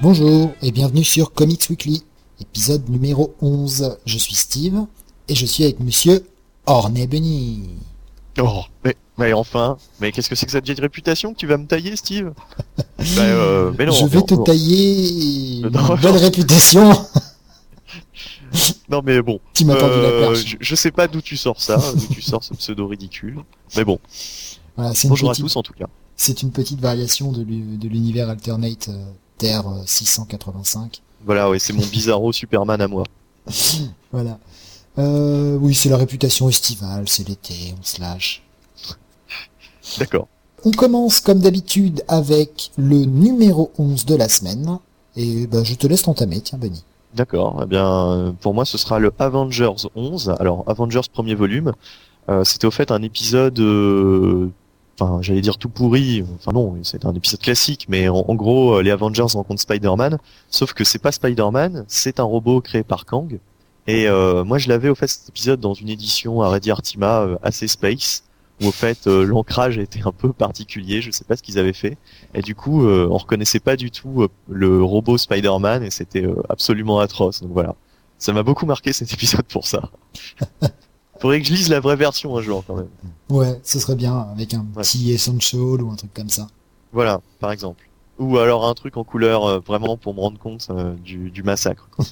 Bonjour et bienvenue sur Comics Weekly, épisode numéro 11. Je suis Steve et je suis avec monsieur Orney Bunny. Oh, mais enfin, mais qu'est-ce que c'est que cette vieille réputation que tu vas me tailler, Steve? Mais non, je vais te tailler une belle réputation. Non mais bon, Tu m'as tendu la perche. je sais pas d'où tu sors ça, d'où tu sors ce pseudo ridicule, mais bon. Voilà, Bonjour à tous en tout cas. C'est une petite variation de l'univers Alternate Terre 685. Voilà, ouais, c'est mon bizarro Superman à moi. Voilà. Oui, c'est la réputation estivale, c'est l'été, on se lâche. D'accord. On commence comme d'habitude avec le numéro 11 de la semaine. Et je te laisse t'entamer, tiens Benny. D'accord, eh bien pour moi ce sera le Avengers 11. Alors Avengers premier volume, c'était au fait un épisode, j'allais dire tout pourri, enfin non, c'est un épisode classique, mais en gros les Avengers rencontrent Spider-Man, sauf que c'est pas Spider-Man, c'est un robot créé par Kang. Et moi je l'avais au fait cet épisode dans une édition à Ready Artima assez space, où au fait l'ancrage était un peu particulier, je sais pas ce qu'ils avaient fait, et du coup on reconnaissait pas du tout le robot Spider-Man et c'était absolument atroce. Donc voilà, ça m'a beaucoup marqué cet épisode pour ça. Faudrait que je lise la vraie version un jour quand même. Ouais, ce serait bien avec un petit Essential ou un truc comme ça. Voilà, par exemple. Ou alors un truc en couleur vraiment pour me rendre compte du massacre, quoi.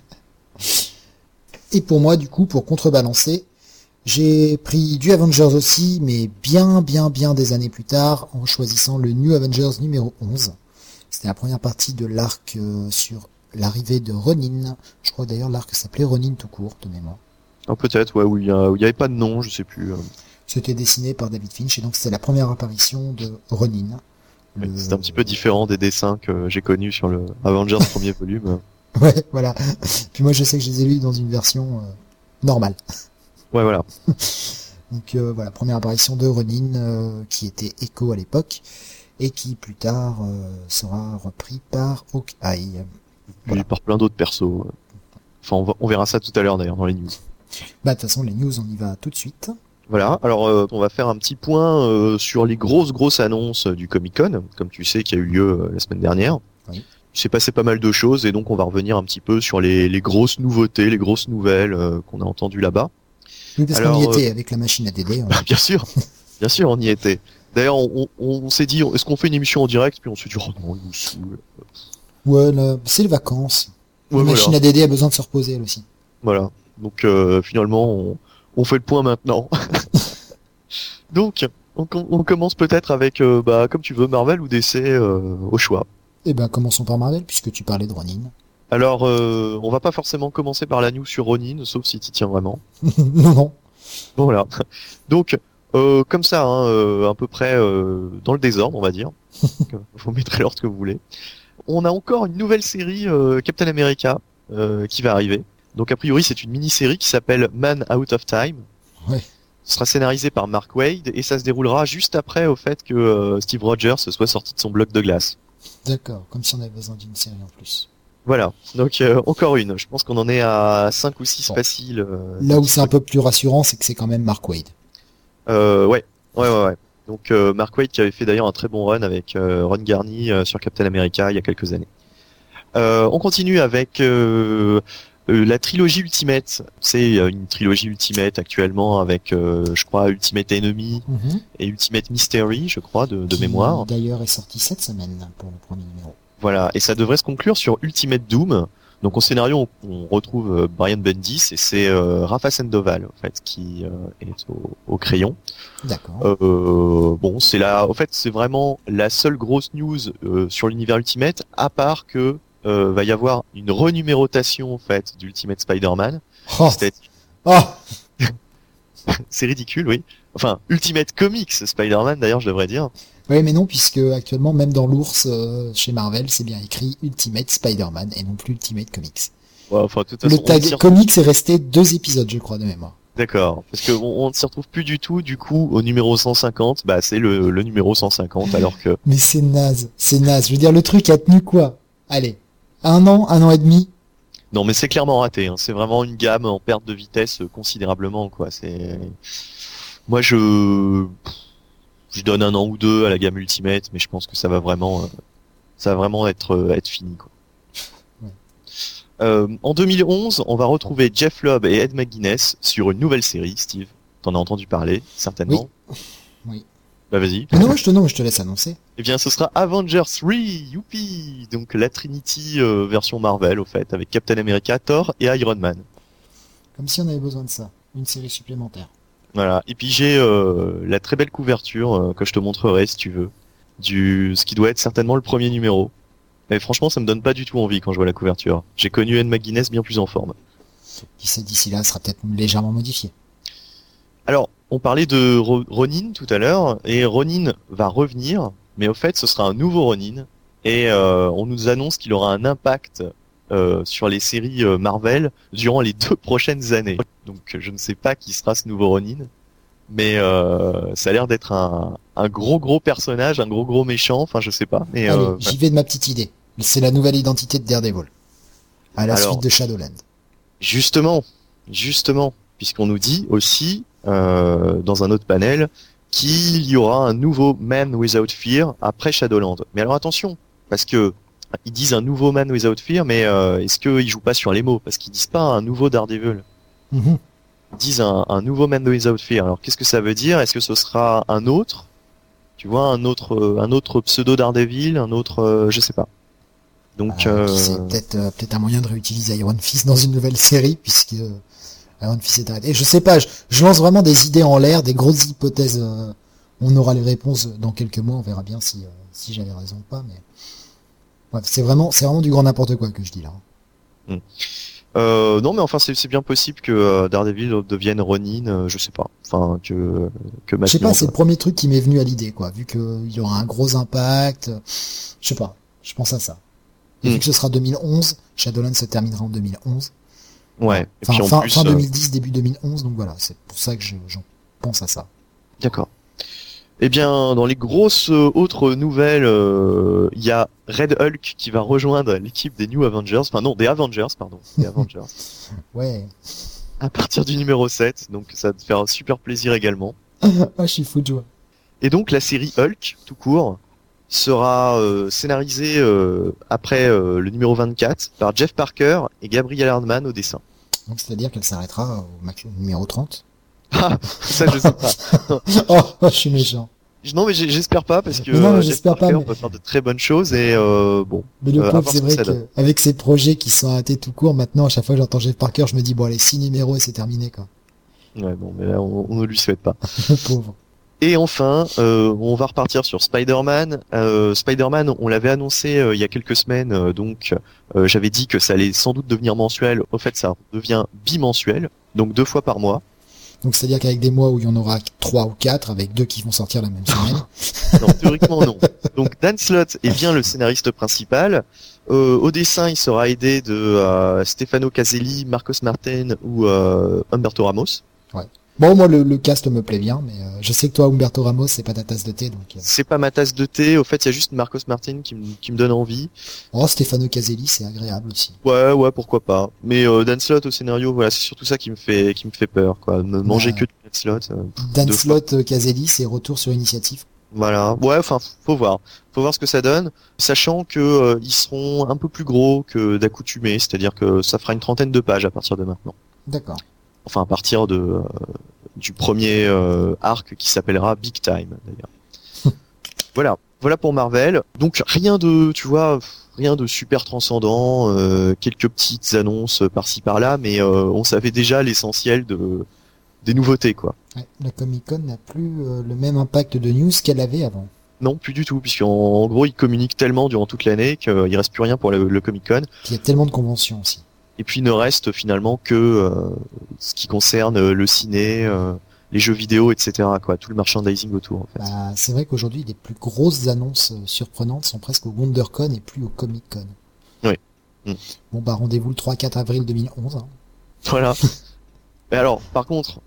Et pour moi, du coup, pour contrebalancer, j'ai pris du Avengers aussi, mais bien des années plus tard, en choisissant le New Avengers numéro 11. C'était la première partie de l'arc sur l'arrivée de Ronin. Je crois d'ailleurs l'arc s'appelait Ronin tout court, de mémoire. Ah, peut-être, ouais, où il y avait pas de nom, je sais plus. C'était dessiné par David Finch, et donc c'était la première apparition de Ronin. C'est un petit peu différent des dessins que j'ai connus sur le Avengers premier volume. Ouais, voilà. Puis moi, je sais que je les ai lus dans une version normale. Ouais, voilà. Donc voilà, première apparition de Ronin, qui était Echo à l'époque, et qui plus tard sera repris par Hawkeye. Voilà. Et par plein d'autres persos. Enfin, on verra ça tout à l'heure d'ailleurs dans les news. De toute façon, les news, on y va tout de suite. Voilà, alors on va faire un petit point sur les grosses annonces du Comic-Con, comme tu sais, qui a eu lieu la semaine dernière. Oui. Il s'est passé pas mal de choses et donc on va revenir un petit peu sur les grosses nouveautés, les grosses nouvelles qu'on a entendues là-bas. Oui, parce qu'on y était avec la machine à DD. Bien sûr, on y était. D'ailleurs, on s'est dit, est-ce qu'on fait une émission en direct? Puis on s'est dit, oh non, il nous saoule. Ouais, c'est les vacances. Ouais, la machine à DD a besoin de se reposer, elle aussi. Voilà, donc finalement, on fait le point maintenant. Donc, on commence peut-être avec, comme tu veux, Marvel ou DC au choix. Eh ben, commençons par Marvel, puisque tu parlais de Ronin. Alors, on va pas forcément commencer par la news sur Ronin, sauf si t'y tiens vraiment. Non. Bon, voilà. Donc, comme ça, à peu près dans le désordre, on va dire. Vous mettrez l'ordre que vous voulez. On a encore une nouvelle série Captain America qui va arriver. Donc, a priori, c'est une mini-série qui s'appelle Man Out of Time. Ouais. Ce sera scénarisé par Mark Waid et ça se déroulera juste après au fait que Steve Rogers soit sorti de son bloc de glace. D'accord, comme si on avait besoin d'une série en plus. Voilà, donc encore une. Je pense qu'on en est à 5 ou 6 faciles. Là où c'est un peu plus rassurant, c'est que c'est quand même Mark Waid. Ouais. Donc Mark Waid qui avait fait d'ailleurs un très bon run avec Ron Garney sur Captain America il y a quelques années. On continue avec la trilogie Ultimate. C'est une trilogie Ultimate actuellement avec, je crois, Ultimate Enemy et Ultimate Mystery, je crois, de mémoire. D'ailleurs est sorti cette semaine pour le premier numéro. Voilà, et ça devrait se conclure sur Ultimate Doom. Donc au scénario, on retrouve Brian Bendis et c'est Rafa Sandoval en fait qui est au crayon. D'accord. Bon, c'est vraiment la seule grosse news sur l'univers Ultimate, à part que va y avoir une renumérotation en fait d'Ultimate Spider-Man. C'est ridicule, oui. Enfin, Ultimate Comics Spider-Man d'ailleurs, je devrais dire. Oui, mais non, puisque actuellement, même dans l'ours, chez Marvel, c'est bien écrit Ultimate Spider-Man et non plus Ultimate Comics. Ouais, enfin, de toute façon, le tag Comics est resté 2 épisodes, je crois, de mémoire. D'accord, parce que on ne s'y retrouve plus du tout, du coup, au numéro 150, c'est le numéro 150, alors que... Mais c'est naze. Je veux dire, le truc a tenu quoi? Allez, un an et demi. Non, mais c'est clairement raté, hein. C'est vraiment une gamme en perte de vitesse considérablement, quoi. Moi, je donne 1 an ou 2 à la gamme Ultimate, mais je pense que ça va vraiment être fini, quoi. En 2011, on va retrouver Jeff Loeb et Ed McGuinness sur une nouvelle série. Steve, t'en as entendu parler, certainement. Oui. Bah vas-y. Non, je te laisse annoncer. Eh bien, ce sera Avengers 3, youpi! Donc la Trinity version Marvel, au fait, avec Captain America, Thor et Iron Man. Comme si on avait besoin de ça. Une série supplémentaire. Voilà. Et puis j'ai la très belle couverture que je te montrerai si tu veux, ce qui doit être certainement le premier numéro. Et franchement, ça me donne pas du tout envie quand je vois la couverture. J'ai connu Ed McGuinness bien plus en forme. D'ici là, elle sera peut-être légèrement modifiée. Alors, on parlait de Ronin tout à l'heure, et Ronin va revenir, mais au fait, ce sera un nouveau Ronin, et on nous annonce qu'il aura un impact sur les séries Marvel durant les 2 prochaines années. Donc, je ne sais pas qui sera ce nouveau Ronin, mais ça a l'air d'être un gros personnage, un gros méchant, enfin, je sais pas. Mais allez, j'y vais de ma petite idée. C'est la nouvelle identité de Daredevil. À la suite de Shadowland. Justement, puisqu'on nous dit aussi, dans un autre panel, qu'il y aura un nouveau Man Without Fear après Shadowland. Mais alors attention, parce que ils disent un nouveau Man Without Fear, mais est-ce qu'ils jouent pas sur les mots? Parce qu'ils disent pas un nouveau Daredevil. Mm-hmm. Ils disent un nouveau Man Without Fear. Alors qu'est-ce que ça veut dire? Est-ce que ce sera un autre? Tu vois, un autre pseudo Daredevil, un autre, je sais pas. Donc c'est peut-être un moyen de réutiliser Iron Fist dans une nouvelle série, puisque Iron Fist est arrêté. Je sais pas, je lance vraiment des idées en l'air, des grosses hypothèses. On aura les réponses dans quelques mois, on verra bien si j'avais raison ou pas. Mais ouais, c'est vraiment du grand n'importe quoi que je dis là. Non, mais enfin c'est bien possible que Daredevil devienne Ronin, je sais pas. Enfin que je sais pas, c'est le premier truc qui m'est venu à l'idée, quoi. Vu qu'il y aura un gros impact, je sais pas, je pense à ça. Et vu que ce sera 2011, Shadowland se terminera en 2011. Ouais. Et puis fin 2010, début 2011, donc voilà, c'est pour ça que j'en pense à ça. D'accord. Eh bien, dans les grosses autres nouvelles, il y a Red Hulk qui va rejoindre l'équipe des New Avengers, enfin non, des Avengers, pardon, des Avengers. Ouais. À partir du numéro 7, donc ça va te faire un super plaisir également. Ah, je suis fou de joie. Et donc la série Hulk, tout court, sera scénarisée après le numéro 24 par Jeff Parker et Gabriel Hardman au dessin. Donc c'est-à-dire qu'elle s'arrêtera au numéro 30. Ah, ça je sais pas. Oh, je suis méchant. Non mais j'espère pas parce que Jeff Parker va faire de très bonnes choses et bon. Mais le pauvre, c'est vrai qu'avec ces projets qui sont arrêtés tout court, maintenant à chaque fois que j'entends Jeff Parker, je me dis bon allez 6 numéros et c'est terminé quoi. Ouais bon mais là on ne lui souhaite pas. Le pauvre. Et enfin, on va repartir sur Spider-Man. Spider-Man, on l'avait annoncé il y a quelques semaines, donc j'avais dit que ça allait sans doute devenir mensuel. Au fait, ça devient bimensuel, donc 2 fois par mois. Donc c'est-à-dire qu'avec des mois où il y en aura 3 ou 4, avec 2 qui vont sortir la même semaine. Non, théoriquement non. Donc Dan Slott est bien le scénariste principal. Au dessin, il sera aidé de Stefano Caselli, Marcos Martin ou Humberto Ramos. Ouais. Bon, moi, le cast me plaît bien, mais je sais que toi, Humberto Ramos, c'est pas ta tasse de thé, donc... C'est pas ma tasse de thé. Au fait, il y a juste Marcos Martin qui me donne envie. Oh, Stefano Caselli, c'est agréable aussi. Ouais, pourquoi pas. Mais Dan Slott au scénario, voilà, c'est surtout ça qui me fait peur, quoi. Manger que du Dan Slott. Dan Slott, Caselli, c'est retour sur initiative. Voilà. Ouais, enfin, faut voir ce que ça donne, sachant que ils seront un peu plus gros que d'accoutumé, c'est-à-dire que ça fera une 30aine de pages à partir de maintenant. D'accord. Enfin, à partir du premier arc qui s'appellera Big Time, d'ailleurs. Voilà pour Marvel. Donc rien de super transcendant, quelques petites annonces par-ci par-là, mais on savait déjà l'essentiel des nouveautés, quoi. Ouais, la Comic-Con n'a plus le même impact de news qu'elle avait avant. Non, plus du tout, puisqu'en gros, ils communiquent tellement durant toute l'année qu'il reste plus rien pour le Comic-Con. Il y a tellement de conventions aussi. Et puis il ne reste finalement que ce qui concerne le ciné, les jeux vidéo, etc., quoi, tout le merchandising autour, en fait. Bah, c'est vrai qu'aujourd'hui, les plus grosses annonces surprenantes sont presque au WonderCon et plus au Comic-Con. Oui. Bon, bah, rendez-vous le 3-4 avril 2011. Hein. Voilà. Mais alors, par contre,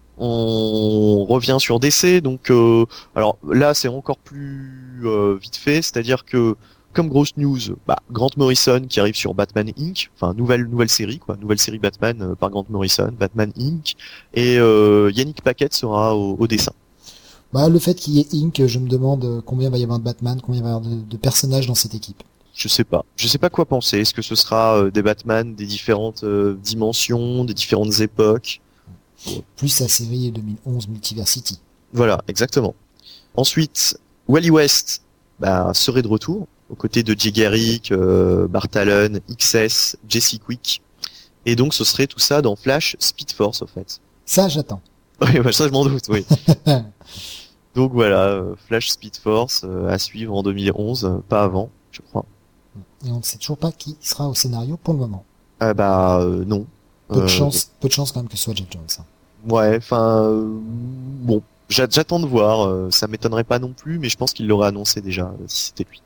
on revient sur DC, donc alors là, c'est encore plus vite fait, c'est-à-dire que comme grosse news, Grant Morrison qui arrive sur Batman Inc. Enfin nouvelle série nouvelle série Batman par Grant Morrison, Batman Inc. Et Yannick Paquette sera au dessin. Bah le fait qu'il y ait Inc, je me demande combien va y avoir de Batman, combien va y avoir de personnages dans cette équipe. je sais pas. Je sais pas quoi penser. Est-ce que ce sera des Batman des différentes dimensions, des différentes époques? Plus la série 2011 Multiversity. Voilà, exactement. Ensuite, Wally West serait de retour aux côtés de Jay Garrick, Bart Allen, XS, Jesse Quick. Et donc ce serait tout ça dans Flash Speed Force en fait. Ça, j'attends. Oui, ça je m'en doute, oui. Donc voilà, Flash Speed Force à suivre en 2011, pas avant, je crois. Et on ne sait toujours pas qui sera au scénario pour le moment. Non. Peu de chance quand même que ce soit Jeff Jones. Hein. Ouais, bon, j'attends de voir. Ça m'étonnerait pas non plus, mais je pense qu'il l'aurait annoncé déjà si c'était lui.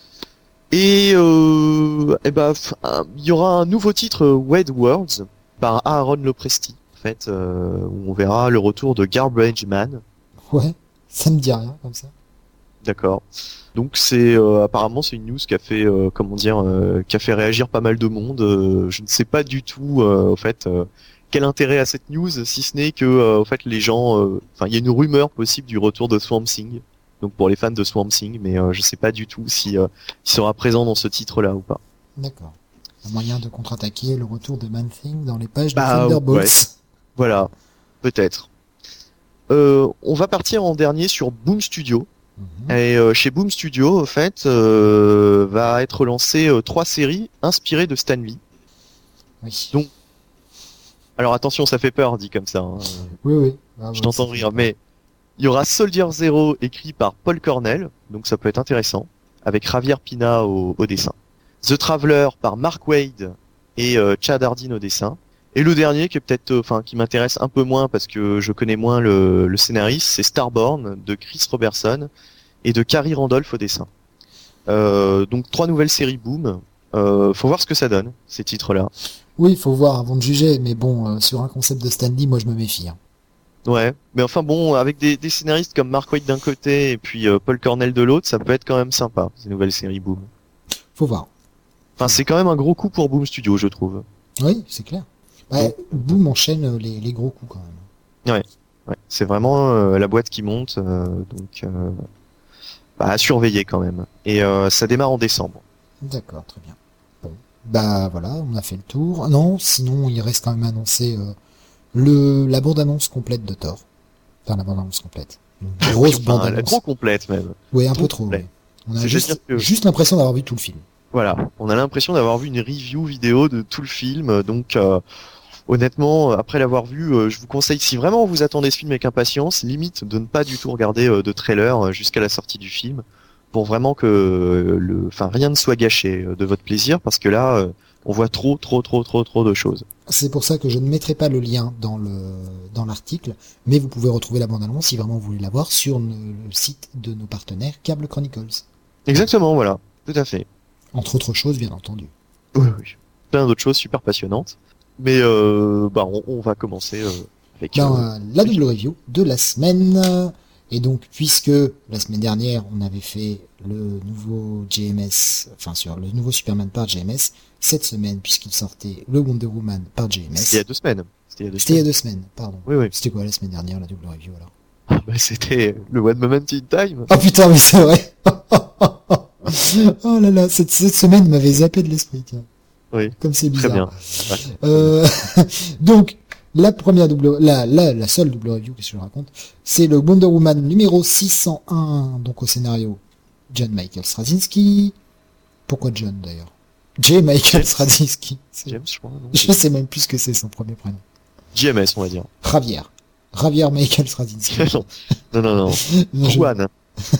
Et il y aura un nouveau titre Wade Worlds par Aaron Lopresti, en fait, où on verra le retour de Garbage Man. Ouais, ça me dit rien comme ça. D'accord. Donc c'est apparemment c'est une news qui a fait qui a fait réagir pas mal de monde. Je ne sais pas du tout au fait quel intérêt a cette news, si ce n'est que au fait les gens, il y a une rumeur possible du retour de Swamp Thing. Donc pour les fans de Swamp Thing, mais je sais pas du tout si il sera présent dans ce titre-là ou pas. D'accord. Un moyen de contre-attaquer le retour de Man-Thing dans les pages de Thunderbolts. Ouais. Voilà, peut-être. On va partir en dernier sur Boom Studio. Et chez Boom Studio, en fait, va être lancé 3 séries inspirées de Stan Lee. Oui. Donc, alors attention, ça fait peur dit comme ça. Hein. Oui. Je t'entends rire, mais il y aura Soldier Zero écrit par Paul Cornell, donc ça peut être intéressant, avec Javier Pina au dessin. The Traveler par Mark Waid et Chad Hardin au dessin. Et le dernier qui est peut-être, qui m'intéresse un peu moins parce que je connais moins le scénariste, c'est Starborn de Chris Robertson et de Carrie Randolph au dessin. Donc 3 nouvelles séries Boom. Faut voir ce que ça donne, ces titres-là. Oui, il faut voir avant de juger, mais bon, sur un concept de Stan Lee, moi je me méfie. Hein. Ouais, mais enfin bon, avec des scénaristes comme Mark Waid d'un côté et puis Paul Cornell de l'autre, ça peut être quand même sympa, ces nouvelles séries Boom. Faut voir. Enfin, c'est quand même un gros coup pour Boom Studio, je trouve. Oui, c'est clair. Boom enchaîne les gros coups quand même. Ouais, c'est vraiment la boîte qui monte, donc à surveiller quand même. Et ça démarre en décembre. D'accord, très bien. Bon, voilà, on a fait le tour. Non, sinon il reste quand même annoncé la bande-annonce complète de Thor. Enfin, la bande-annonce complète. Une grosse bande-annonce. Trop complète même. Oui, un peu trop. Oui. On a juste l'impression d'avoir vu tout le film. Voilà, on a l'impression d'avoir vu une review vidéo de tout le film, donc honnêtement, après l'avoir vu, je vous conseille, si vraiment vous attendez ce film avec impatience, limite de ne pas du tout regarder de trailer jusqu'à la sortie du film, pour vraiment que rien ne soit gâché de votre plaisir, parce que là, on voit trop de choses. C'est pour ça que je ne mettrai pas le lien dans l'article, mais vous pouvez retrouver la bande-annonce si vraiment vous voulez la voir sur le site de nos partenaires Cable Chronicles. Exactement, voilà, tout à fait. Entre autres choses, bien entendu. Oui. Plein d'autres choses super passionnantes. Mais on va commencer avec la double review de la semaine. Et donc, puisque la semaine dernière, on avait fait le nouveau JMS, sur le nouveau Superman par JMS, cette semaine, puisqu'il sortait le Wonder Woman par JMS. C'était il y a 2 semaines. C'était il y a 2 semaines, pardon. Oui. C'était quoi la semaine dernière, la double review alors? C'était le One Moment in Time. Oh putain, mais c'est vrai. Oh là là, cette semaine m'avait zappé de l'esprit, tiens. Oui. Comme c'est bizarre. Très bien. Donc, la seule double review, qu'est-ce que je raconte, c'est le Wonder Woman numéro 601, donc au scénario, John Michael Straczynski. Pourquoi John, d'ailleurs? J. Michael Straczynski. James, je crois. Non, je sais même plus ce que c'est son premier prénom. JMS, on va dire. Javier Michael Straczynski. non. Juan.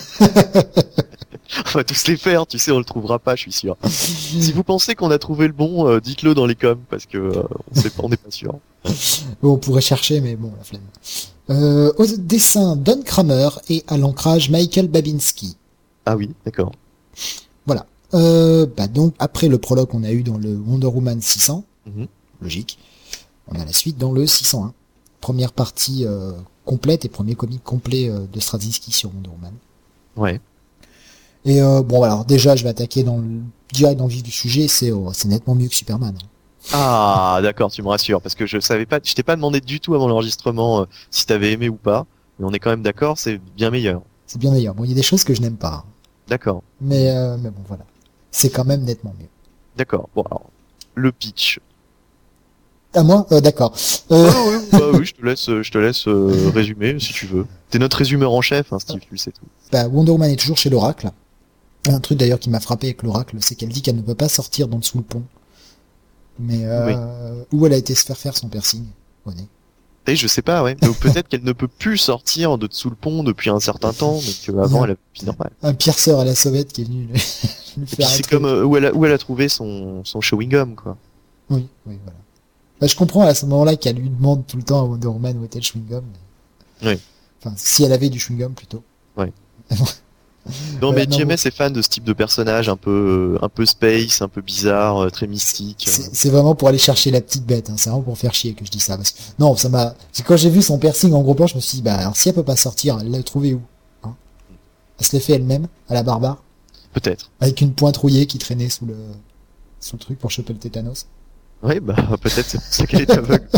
On va tous les faire, tu sais, on le trouvera pas, je suis sûr. Si vous pensez qu'on a trouvé le bon, dites-le dans les coms, parce que on n'est pas sûr. Bon, on pourrait chercher, mais bon, la flemme. Au dessin, Don Kramer et à l'ancrage, Michael Babinski. Ah oui, d'accord. Voilà. Donc, après le prologue qu'on a eu dans le Wonder Woman 600, logique, on a la suite dans le 601. Première partie complète et premier comic complet de Straczynski sur Wonder Woman. Ouais. Et alors déjà, je vais attaquer direct dans le vif du sujet, c'est nettement mieux que Superman. Ah, d'accord, tu me rassures, parce que je t'ai pas demandé du tout avant l'enregistrement si t'avais aimé ou pas, mais on est quand même d'accord, c'est bien meilleur. C'est bien meilleur. Bon, il y a des choses que je n'aime pas. D'accord. Mais bon, voilà. c'est quand même nettement mieux. D'accord. Bon, alors, le pitch. À moi, d'accord. Oui, je te laisse résumer si tu veux. T'es notre résumeur en chef, hein, Steve, tu le sais tout. Wonder Woman est toujours chez l'Oracle. Un truc d'ailleurs qui m'a frappé avec l'Oracle, c'est qu'elle dit qu'elle ne peut pas sortir d'en dessous le pont. Mais où elle a été se faire son piercing au nez. Et je sais pas, ouais. Donc peut-être qu'elle ne peut plus sortir de dessous le pont depuis un certain temps, donc avant elle a pu normal. Un pierceur à la sauvette qui est venu lui faire. C'est comme où elle a trouvé son chewing gum, quoi. Oui, voilà. Je comprends à ce moment-là qu'elle lui demande tout le temps à Wonder Woman où était le chewing gum. Oui. Enfin, si elle avait du chewing gum plutôt. Oui. Non, mais JMS est fan de ce type de personnage un peu space, un peu bizarre, très mystique. C'est vraiment pour aller chercher la petite bête, hein. C'est vraiment pour faire chier que je dis ça. Parce que... Non, quand j'ai vu son piercing en gros plan, je me suis dit, alors si elle peut pas sortir, elle l'a trouvé où, hein? Elle se l'est fait elle-même, à la barbare? Peut-être. Avec une pointe rouillée qui traînait sous le truc pour choper le tétanos. Oui, peut-être c'est pour ça qu'elle est aveugle.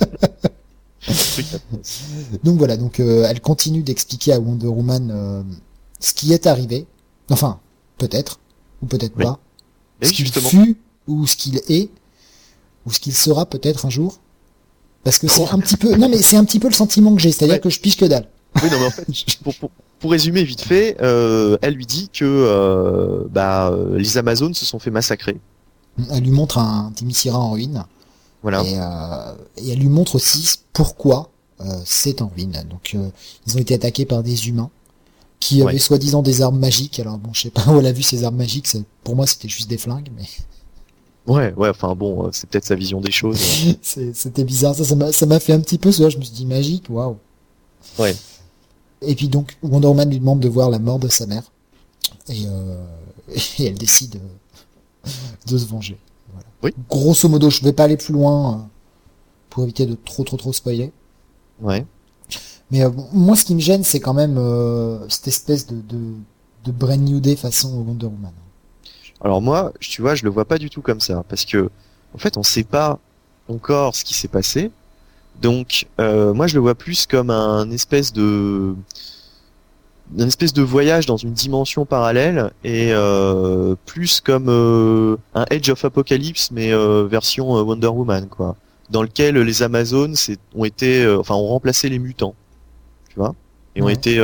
Donc voilà, elle continue d'expliquer à Wonder Woman ce qui est arrivé, enfin peut-être ou peut-être pas, ce qu'il fut ou ce qu'il est ou ce qu'il sera peut-être un jour, parce que c'est un petit peu, non mais c'est un petit peu le sentiment que j'ai, c'est-à-dire que je pige que dalle. Oui, non mais en fait, pour résumer vite fait, elle lui dit que les Amazones se sont fait massacrer. Elle lui montre un Themyscira en ruine. Voilà. Et elle lui montre aussi pourquoi c'est en ruine. Donc ils ont été attaqués par des humains qui avaient soi-disant des armes magiques. Alors bon, je sais pas où elle a vu ces armes magiques. Pour moi, c'était juste des flingues, mais. Ouais. Enfin bon, c'est peut-être sa vision des choses. C'était bizarre. Ça m'a fait un petit peu ça. Je me suis dit magique, waouh. Ouais. Et puis donc Wonder Woman lui demande de voir la mort de sa mère et elle décide de se venger. Voilà. Oui. Grosso modo, je vais pas aller plus loin pour éviter de trop spoiler. Ouais. Mais moi, ce qui me gêne, c'est quand même cette espèce de brand new day façon Wonder Woman. Alors moi, tu vois, je le vois pas du tout comme ça, parce que en fait, on sait pas encore ce qui s'est passé. Donc, moi, je le vois plus comme un espèce de voyage dans une dimension parallèle et plus comme un Age of Apocalypse mais version Wonder Woman, quoi, dans lequel les Amazones ont remplacé les mutants, tu vois, et ont été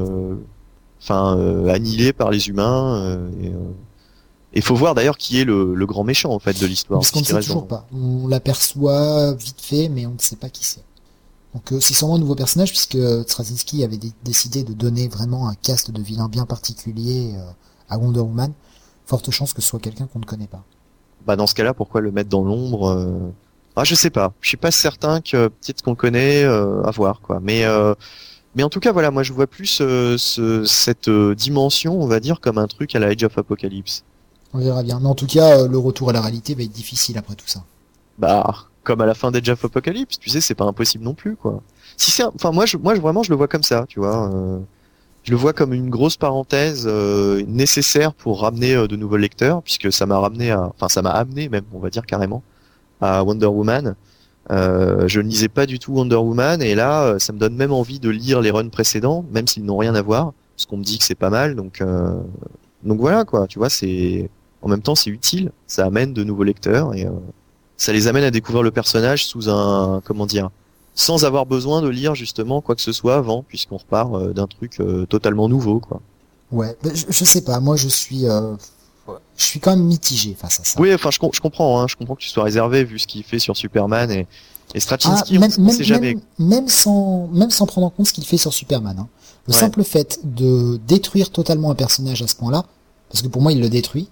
annihilés par les humains. Et faut voir d'ailleurs qui est le grand méchant en fait de l'histoire. Parce qu'on ne sait toujours pas. On l'aperçoit vite fait, mais on ne sait pas qui c'est. Donc c'est sûrement un nouveau personnage puisque Straczynski avait décidé de donner vraiment un cast de vilains bien particulier à Wonder Woman. Forte chance que ce soit quelqu'un qu'on ne connaît pas. Bah dans ce cas-là, pourquoi le mettre dans l'ombre je sais pas. Je suis pas certain que peut-être qu'on le connaît à voir, quoi. Mais en tout cas voilà, moi je vois plus cette dimension, on va dire, comme un truc à la Age of Apocalypse. On verra bien. Mais en tout cas, le retour à la réalité va être difficile après tout ça. Bah, comme à la fin d'Age of Apocalypse, tu sais, c'est pas impossible non plus, quoi. Moi, vraiment, je le vois comme ça, tu vois. Je le vois comme une grosse parenthèse nécessaire pour ramener de nouveaux lecteurs, puisque ça m'a amené même, on va dire carrément, à Wonder Woman. Je ne lisais pas du tout Wonder Woman, et là, ça me donne même envie de lire les runs précédents, même s'ils n'ont rien à voir, parce qu'on me dit que c'est pas mal, donc voilà, quoi. Tu vois, en même temps, c'est utile. Ça amène de nouveaux lecteurs et ça les amène à découvrir le personnage sans avoir besoin de lire justement quoi que ce soit avant, puisqu'on repart d'un truc totalement nouveau, quoi. Ouais, je sais pas. Moi, je suis quand même mitigé face à ça. Oui, enfin, je comprends. Je comprends que tu sois réservé vu ce qu'il fait sur Superman et Straczynski. On sait jamais. Même sans prendre en compte ce qu'il fait sur Superman. Hein. Le simple fait de détruire totalement un personnage à ce point-là, parce que pour moi, il le détruit.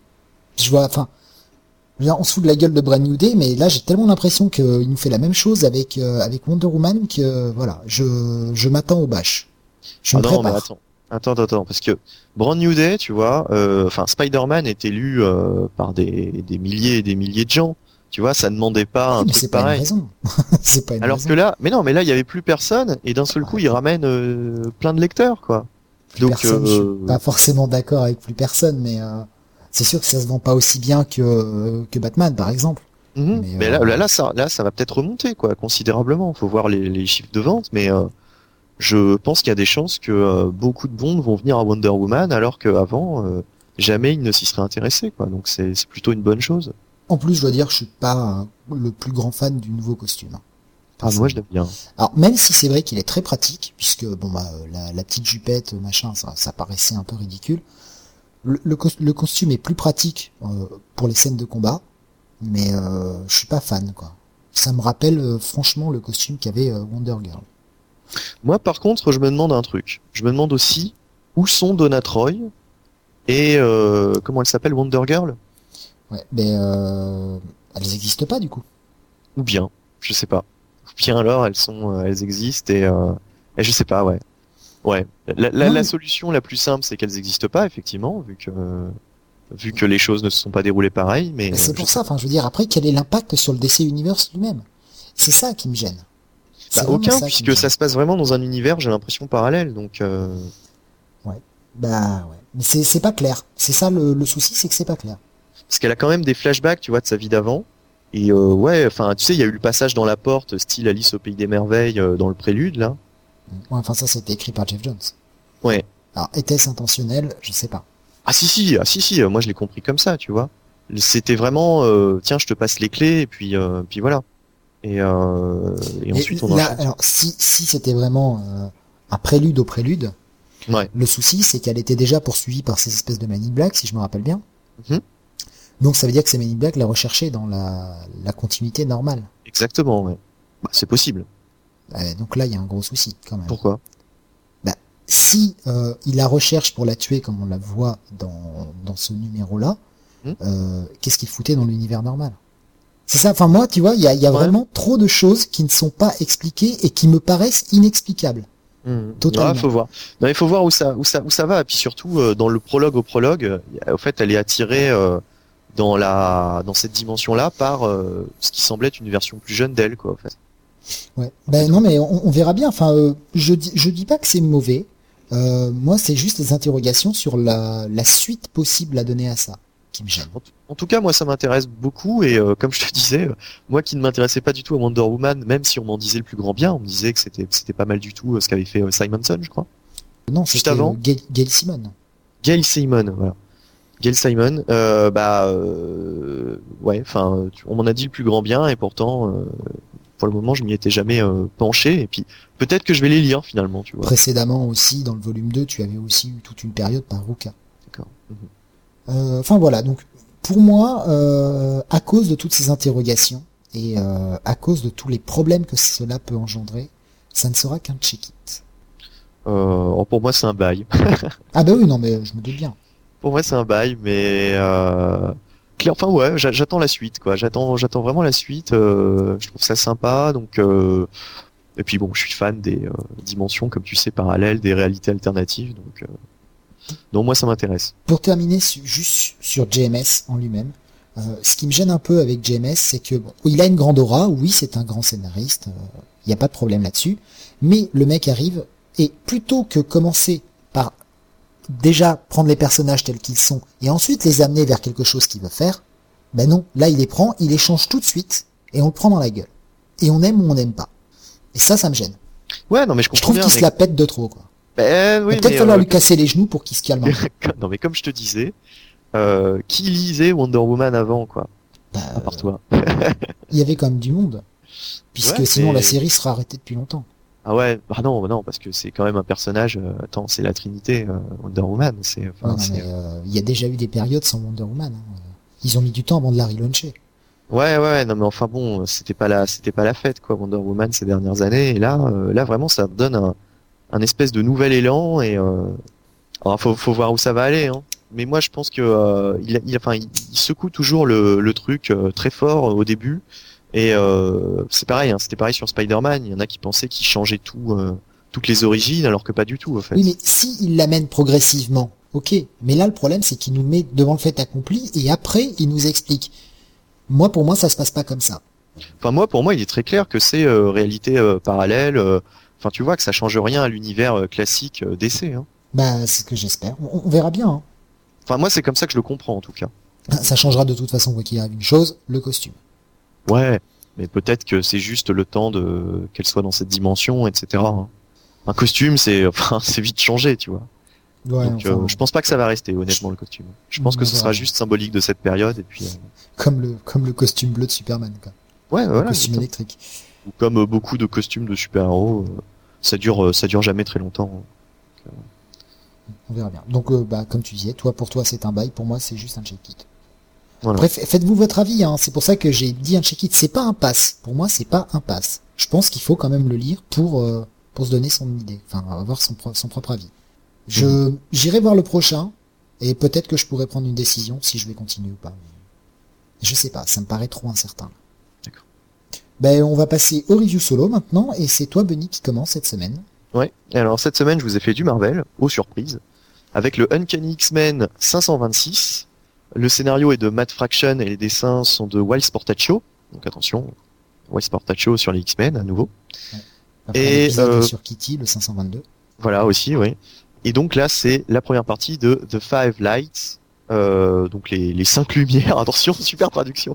On se fout de la gueule de Brand New Day, mais là j'ai tellement l'impression qu'il nous fait la même chose avec Wonder Woman que voilà, je m'attends au bâche. Je me prépare. Non, mais attends, parce que Brand New Day, tu vois, Spider-Man est élu par des milliers et des milliers de gens. Tu vois, ça demandait pas un truc pareil. C'est pas une Alors raison. que là, mais là il y avait plus personne et d'un seul coup il ramène plein de lecteurs, quoi. Donc je suis pas forcément d'accord avec plus personne, mais c'est sûr que ça se vend pas aussi bien que Batman, par exemple. Mais là, ça va peut-être remonter, quoi, considérablement. Faut voir les chiffres de vente, mais je pense qu'il y a des chances que beaucoup de monde vont venir à Wonder Woman, alors qu'avant, jamais il ne s'y serait intéressé, quoi. Donc c'est plutôt une bonne chose. En plus, je dois dire que je suis pas le plus grand fan du nouveau costume, hein. Ah, moi je l'aime bien. Alors même si c'est vrai qu'il est très pratique, puisque bon bah la petite jupette machin, ça paraissait un peu ridicule. Le costume est plus pratique pour les scènes de combat, mais je suis pas fan quoi. Ça me rappelle franchement le costume qu'avait Wonder Girl. Moi par contre, je me demande un truc. Je me demande aussi où sont Donna Troy et comment elle s'appelle, Wonder Girl? Ouais, mais elles existent pas du coup. Ou bien, je sais pas. Ou bien alors elles existent et je sais pas, ouais. Ouais. La solution la plus simple, c'est qu'elles n'existent pas, effectivement, vu que les choses ne se sont pas déroulées pareil, mais C'est pour ça, enfin je veux dire, après, quel est l'impact sur le DC Universe lui-même? C'est ça qui me gêne. C'est vraiment aucun, ça qui me puisque gêne. ça se passe vraiment dans un univers, j'ai l'impression, parallèle, donc Ouais. Bah ouais. Mais c'est pas clair. C'est ça le souci, c'est que c'est pas clair. parce qu'elle a quand même des flashbacks, tu vois, de sa vie d'avant. Et ouais, enfin, tu sais, il y a eu le passage dans la porte, style Alice au pays des merveilles, dans le prélude, là. Ouais, enfin ça c'était écrit par Jeff Jones. Ouais. Alors était-ce intentionnel? Je sais pas. Ah si, moi je l'ai compris comme ça, tu vois. C'était vraiment, tiens, je te passe les clés, et puis voilà. Et ensuite on là, enchaîne. alors si c'était vraiment un prélude au prélude, Ouais. le souci c'est qu'elle était déjà poursuivie par ces espèces de Men in Black, si je me rappelle bien. Mhm. Donc ça veut dire que ces Men in Black la recherchaient dans la continuité normale. Exactement, ouais. Bah, c'est possible. Donc là il y a un gros souci quand même. Pourquoi? Bah, si il la recherche pour la tuer comme on la voit dans ce numéro-là, qu'est-ce qu'il foutait dans l'univers normal? C'est ça, enfin moi, tu vois, il y a vraiment trop de choses qui ne sont pas expliquées et qui me paraissent inexplicables. Totalement. Ouais, faut voir. Non, il faut voir où ça va. Et puis surtout, dans le prologue au prologue, au fait, elle est attirée dans cette dimension-là par ce qui semblait être une version plus jeune d'elle, quoi, en fait. Ouais. Ben non, mais on verra bien. Enfin, je dis pas que c'est mauvais. Moi, c'est juste des interrogations sur la suite possible à donner à ça qui me gêne. En tout cas, moi, ça m'intéresse beaucoup et comme je te disais, moi qui ne m'intéressais pas du tout à Wonder Woman, même si on m'en disait le plus grand bien, on me disait que c'était pas mal du tout ce qu'avait fait Simonson, je crois. Non, Juste c'était avant. Gail Simon. Gail Simon, voilà. Gail Simon, ouais, enfin, on m'en a dit le plus grand bien et pourtant, pour le moment, je m'y étais jamais penché. Et puis, peut-être que je vais les lire finalement, tu vois. Précédemment aussi, dans le volume 2, tu avais aussi eu toute une période par Ruka. D'accord. Enfin voilà, donc pour moi, à cause de toutes ces interrogations et à cause de tous les problèmes que cela peut engendrer, ça ne sera qu'un check-it. Pour moi, c'est un bail. Ah bah oui, non mais je me doute bien. Pour moi, c'est un bail, mais enfin ouais, j'attends la suite, quoi. J'attends vraiment la suite. Je trouve ça sympa, donc. Et puis bon, je suis fan des dimensions, comme tu sais, parallèles, des réalités alternatives, donc moi, ça m'intéresse. Pour terminer juste sur JMS en lui-même, ce qui me gêne un peu avec JMS, c'est que bon, il a une grande aura, oui, c'est un grand scénariste, il n'y a pas de problème là-dessus, mais le mec arrive et plutôt que commencer par déjà prendre les personnages tels qu'ils sont et ensuite les amener vers quelque chose qu'il veut faire, ben non, là il les prend, il les change tout de suite et on le prend dans la gueule. Et on aime ou on n'aime pas. Et ça me gêne. Ouais, non mais je Je comprends trouve bien. qu'il se la pète de trop, quoi. Ben oui, Il va peut-être falloir lui casser les genoux pour qu'il se calme un peu. Non mais comme je te disais, qui lisait Wonder Woman avant, quoi, Bah, à part toi. il y avait quand même du monde. Puisque Ouais, sinon mais- la série sera arrêtée depuis longtemps. Ah ouais, bah non, parce que c'est quand même un personnage. Attends, c'est la Trinité, Wonder Woman. C'est, enfin, Ouais, non, mais il y a déjà eu des périodes sans Wonder Woman. Hein. Ils ont mis du temps avant de la relauncher. ouais, non mais enfin bon, c'était pas la fête, quoi, Wonder Woman ces dernières années. Et là vraiment, ça donne un espèce de nouvel élan et alors faut voir où ça va aller, hein. Mais moi, je pense que il secoue toujours le truc très fort au début. Et c'est pareil, hein, c'était pareil sur Spider-Man. Il y en a qui pensaient qu'il changeait tout, toutes les origines, alors que pas du tout, en fait. Oui, mais si il l'amène progressivement, ok. Mais là, le problème, c'est qu'il nous met devant le fait accompli et après, il nous explique. Pour moi, ça se passe pas comme ça. Enfin, pour moi, il est très clair que c'est réalité parallèle. Enfin, tu vois que ça change rien à l'univers classique DC, hein. Bah, c'est ce que j'espère. On verra bien. Hein. Enfin, moi, c'est comme ça que je le comprends, en tout cas. Ça changera de toute façon, quoi qu'il arrive. Une chose, le costume. Ouais, mais peut-être que c'est juste le temps qu'elle soit dans cette dimension, etc., hein. Un costume, c'est vite changé, tu vois. Ouais, Donc enfin, je pense pas que ça va rester honnêtement le costume. Je pense que ce sera verra. juste symbolique de cette période et puis Comme le costume bleu de Superman, quoi. ouais Le voilà. costume Exactement. électrique. Ou comme beaucoup de costumes de super-héros, ça dure jamais très longtemps. On verra bien. Donc, comme tu disais, pour toi, c'est un bail. Pour moi, c'est juste un check-it. Voilà. Bref, faites-vous votre avis, hein. C'est pour ça que j'ai dit un check-it. C'est pas un pass. Pour moi, c'est pas un pass. Je pense qu'il faut quand même le lire pour se donner son idée. Enfin, avoir son propre avis. J'irai voir le prochain. Et peut-être que je pourrais prendre une décision si je vais continuer ou pas. Je sais pas. Ça me paraît trop incertain. D'accord. Ben, on va passer au review solo maintenant. Et c'est toi, Benny, qui commence cette semaine. Ouais. Et alors cette semaine, je vous ai fait du Marvel, aux surprises, avec le Uncanny X-Men 526. Le scénario est de Matt Fraction et les dessins sont de Will Sportaccio. Donc attention, Will Sportaccio sur les X-Men à nouveau. Après Et, l'épisode sur Kitty, le 522. Voilà aussi, oui. Et donc là, c'est la première partie de The Five Lights, donc les 5 lumières. Attention, super traduction.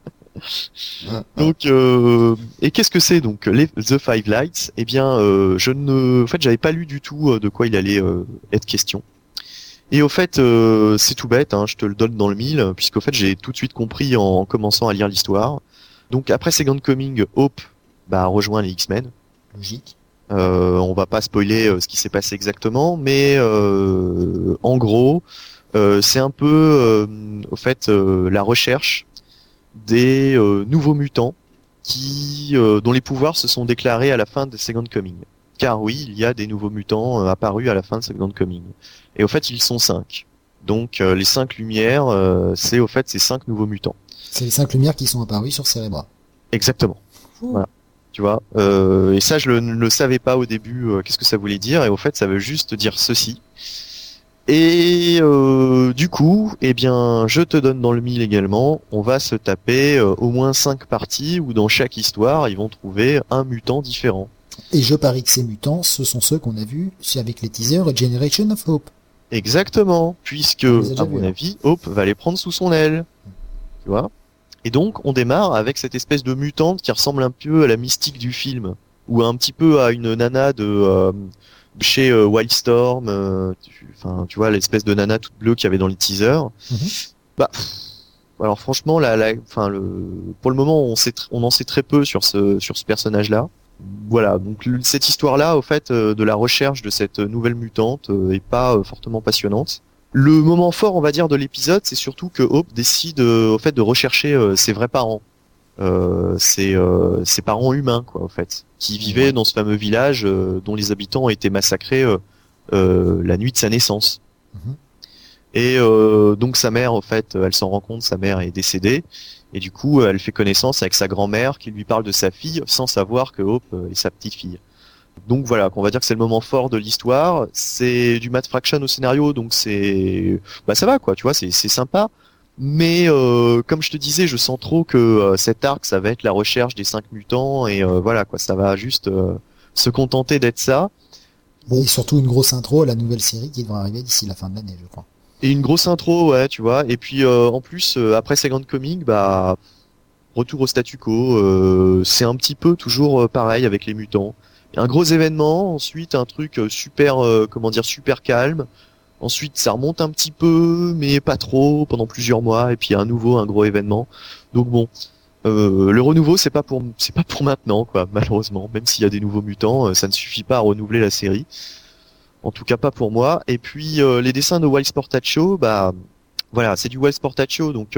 Donc, et qu'est-ce que c'est donc les The Five Lights? Eh bien, en fait, j'avais pas lu du tout de quoi il allait être question. Et au fait, c'est tout bête, hein, je te le donne dans le mille, puisqu'au fait, j'ai tout de suite compris en commençant à lire l'histoire. Donc, après Second Coming, Hope rejoint les X-Men. Logique. On va pas spoiler ce qui s'est passé exactement, mais en gros, c'est un peu, au fait, la recherche des nouveaux mutants dont les pouvoirs se sont déclarés à la fin de Second Coming. Car oui, il y a des nouveaux mutants apparus à la fin de Second Coming. Et au fait, ils sont 5. Donc les 5 lumières, c'est au fait ces 5 nouveaux mutants. C'est les 5 lumières qui sont apparues sur Cerebra. Exactement. Ouh. Voilà. Tu vois. Et ça, je ne le savais pas au début. Qu'est-ce que ça voulait dire? Et au fait, ça veut juste dire ceci. Et du coup, eh bien, je te donne dans le mille également. On va se taper au moins 5 parties où dans chaque histoire, ils vont trouver un mutant différent. Et je parie que ces mutants, ce sont ceux qu'on a vus avec les teasers Generation of Hope. Exactement, puisque, On les a déjà à mon vus, avis, Hope va les prendre sous son aile. Tu vois? Et donc, on démarre avec cette espèce de mutante qui ressemble un peu à la mystique du film, ou un petit peu à une nana de chez Wildstorm, enfin, tu vois, l'espèce de nana toute bleue qu'il y avait dans les teasers. Alors franchement, pour le moment, on en sait très peu sur ce personnage-là. Voilà, donc cette histoire-là, au fait, de la recherche de cette nouvelle mutante, est pas fortement passionnante. Le moment fort, on va dire, de l'épisode, c'est surtout que Hope décide, au fait, de rechercher ses vrais parents, ses parents humains, quoi, au fait, qui vivaient dans ce fameux village dont les habitants ont été massacrés la nuit de sa naissance. Mhm. Et donc sa mère, au fait, elle s'en rend compte, sa mère est décédée, et du coup, elle fait connaissance avec sa grand-mère qui lui parle de sa fille, sans savoir que Hope est sa petite fille. Donc voilà, qu'on va dire que c'est le moment fort de l'histoire. C'est du Matt Fraction au scénario, donc ça va quoi, tu vois, c'est sympa. Mais comme je te disais, je sens trop que cet arc, ça va être la recherche des 5 mutants, et voilà quoi, ça va juste se contenter d'être ça. Et surtout une grosse intro à la nouvelle série qui devrait arriver d'ici la fin de l'année, je crois. Et une grosse intro, ouais, tu vois. Et puis en plus, après Second Coming, retour au statu quo. C'est un petit peu toujours pareil avec les mutants. Un gros événement, ensuite un truc super, super calme. Ensuite, ça remonte un petit peu, mais pas trop, pendant plusieurs mois. Et puis à nouveau un gros événement. Donc bon, le renouveau, c'est pas pour maintenant, quoi. Malheureusement, même s'il y a des nouveaux mutants, ça ne suffit pas à renouveler la série. En tout cas, pas pour moi. Et puis les dessins de Will Sportaccio, voilà, c'est du Will Sportaccio, donc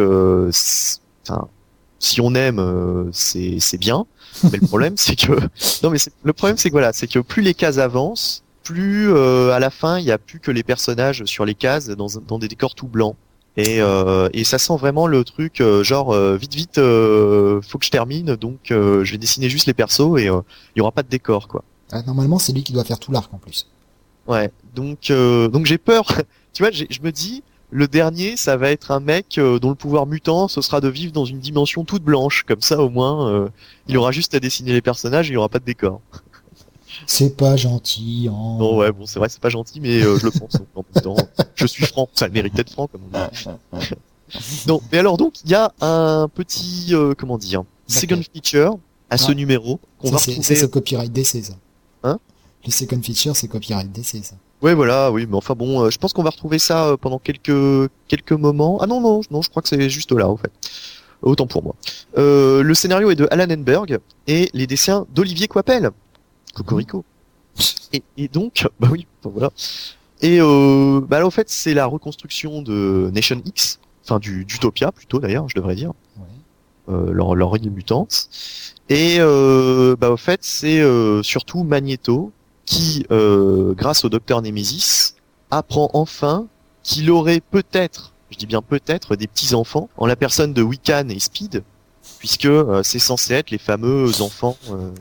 si on aime, c'est bien. Mais le problème, c'est que le problème, c'est que voilà, c'est que plus les cases avancent, plus à la fin, il y a plus que les personnages sur les cases dans des décors tout blancs. Et ça sent vraiment le truc vite, faut que je termine, donc je vais dessiner juste les persos et il y aura pas de décor, quoi. Ah, normalement, c'est lui qui doit faire tout l'arc en plus. Ouais, donc j'ai peur. Tu vois, je me dis, le dernier, ça va être un mec dont le pouvoir mutant, ce sera de vivre dans une dimension toute blanche. Comme ça, au moins, il aura juste à dessiner les personnages, et il n'y aura pas de décor. C'est pas gentil. Hein. Non, ouais, bon, c'est vrai, c'est pas gentil, mais je le pense. En même temps, je suis franc. Ça a le mérite d'être franc, comme on dit. Non, mais alors donc, il y a un petit, second feature à ce numéro qu'on va retrouver. Ça, c'est copyright DC, ça. Hein? Le second feature, c'est copyright DC, ça. Ouais, voilà, oui, mais enfin bon, je pense qu'on va retrouver ça pendant quelques moments. Ah non, non, non, je crois que c'est juste là, en fait. Autant pour moi. Le scénario est de Alan Enberg et les dessins d'Olivier Coipel. Cocorico. Et donc, bah oui, bon, voilà. Et bah là, en fait, c'est la reconstruction de Nation X, enfin d'Utopia plutôt d'ailleurs, je devrais dire, Ouais. leur règne mutante. Et bah au fait, c'est surtout Magneto qui, grâce au Docteur Nemesis, apprend enfin qu'il aurait peut-être, je dis bien peut-être, des petits-enfants en la personne de Wiccan et Speed, puisque c'est censé être les fameux enfants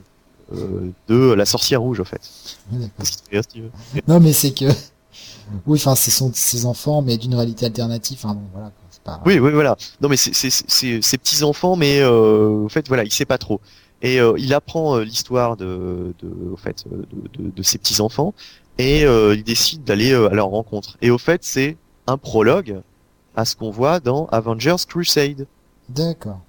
de la sorcière rouge, en fait. Ouais, d'accord. Si tu veux. Non, mais c'est que, oui, enfin, ce sont ses enfants, mais d'une réalité alternative. Enfin bon, voilà, quoi. C'est pas. Oui, oui, voilà. Non, mais c'est ses petits-enfants, mais au fait, voilà, il sait pas trop. Et il apprend l'histoire au fait, de ses petits-enfants, et il décide d'aller à leur rencontre. Et au fait, c'est un prologue à ce qu'on voit dans Avengers Crusade, D'accord.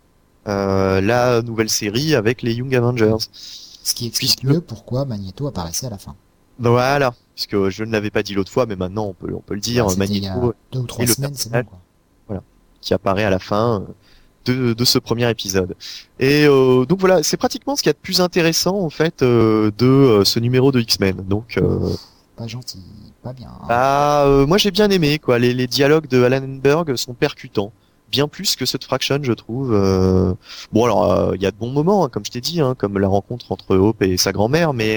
la nouvelle série avec les Young Avengers. Ce qui explique Puisque, mieux pourquoi Magneto apparaissait à la fin. voilà, puisque je ne l'avais pas dit l'autre fois, mais maintenant on peut le dire, Ouais, c'était il y a Magneto 2 ou 3 est le semaines, c'est bon, personnage, quoi. voilà, qui apparaît à la fin de ce premier épisode. Et donc voilà, c'est pratiquement ce qu'il y a de plus intéressant en fait de ce numéro de X-Men. Donc Pas gentil, pas bien. moi j'ai bien aimé quoi. Les dialogues de Alan Enberg sont percutants, bien plus que ceux de Fraction, je trouve. Bon alors il y a de bons moments, hein, comme je t'ai dit, hein, comme la rencontre entre Hope et sa grand-mère, mais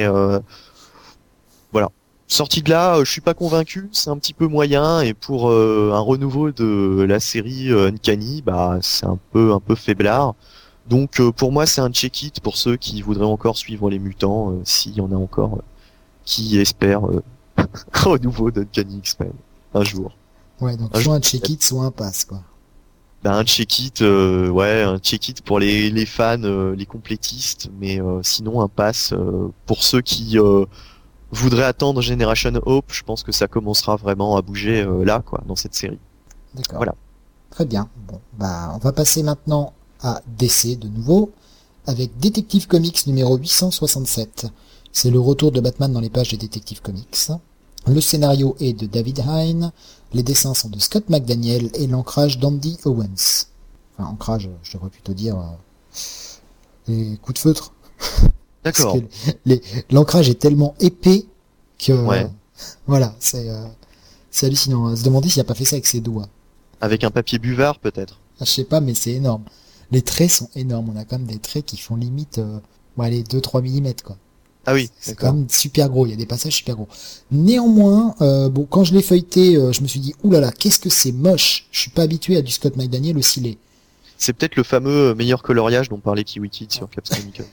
voilà. Sorti de là, je suis pas convaincu, c'est un petit peu moyen et pour un renouveau de la série Uncanny, bah c'est un peu faiblard. Donc pour moi, c'est un check-it pour ceux qui voudraient encore suivre les mutants, s'il y en a encore qui espèrent un renouveau d'Uncanny X-Men un jour. Ouais, donc Un jour. soit un check-it, soit un pass, quoi. Bah, un check-it, ouais, un check-it pour les fans, les complétistes, mais sinon un pass pour ceux qui voudraient attendre Generation Hope. Je pense que ça commencera vraiment à bouger là, quoi, dans cette série. D'accord. Voilà. Très bien. Bon, bah, on va passer maintenant à DC de nouveau, avec Detective Comics numéro 867. C'est le retour de Batman dans les pages des Detective Comics. Le scénario est de David Hine, les dessins sont de Scott McDaniel et l'ancrage d'Andy Owens. Enfin, ancrage, je devrais plutôt dire les coups de feutre. Parce D'accord. que l'ancrage est tellement épais que Ouais. voilà, c'est hallucinant. À se demander s'il a pas fait ça avec ses doigts. Avec un papier buvard, peut-être. Ah, je sais pas, mais c'est énorme. Les traits sont énormes. On a quand même des traits qui font limite, bon, allez, 2-3 millimètres, quoi. Ah oui, C'est d'accord. quand même super gros. Il y a des passages super gros. Néanmoins, bon, quand je l'ai feuilleté, je me suis dit, oulala, qu'est-ce que c'est moche. Je suis pas habitué à du Scott McDaniel aussi laid. C'est peut-être le fameux meilleur coloriage dont parlait Kiwi Kid sur Caps Chronicles.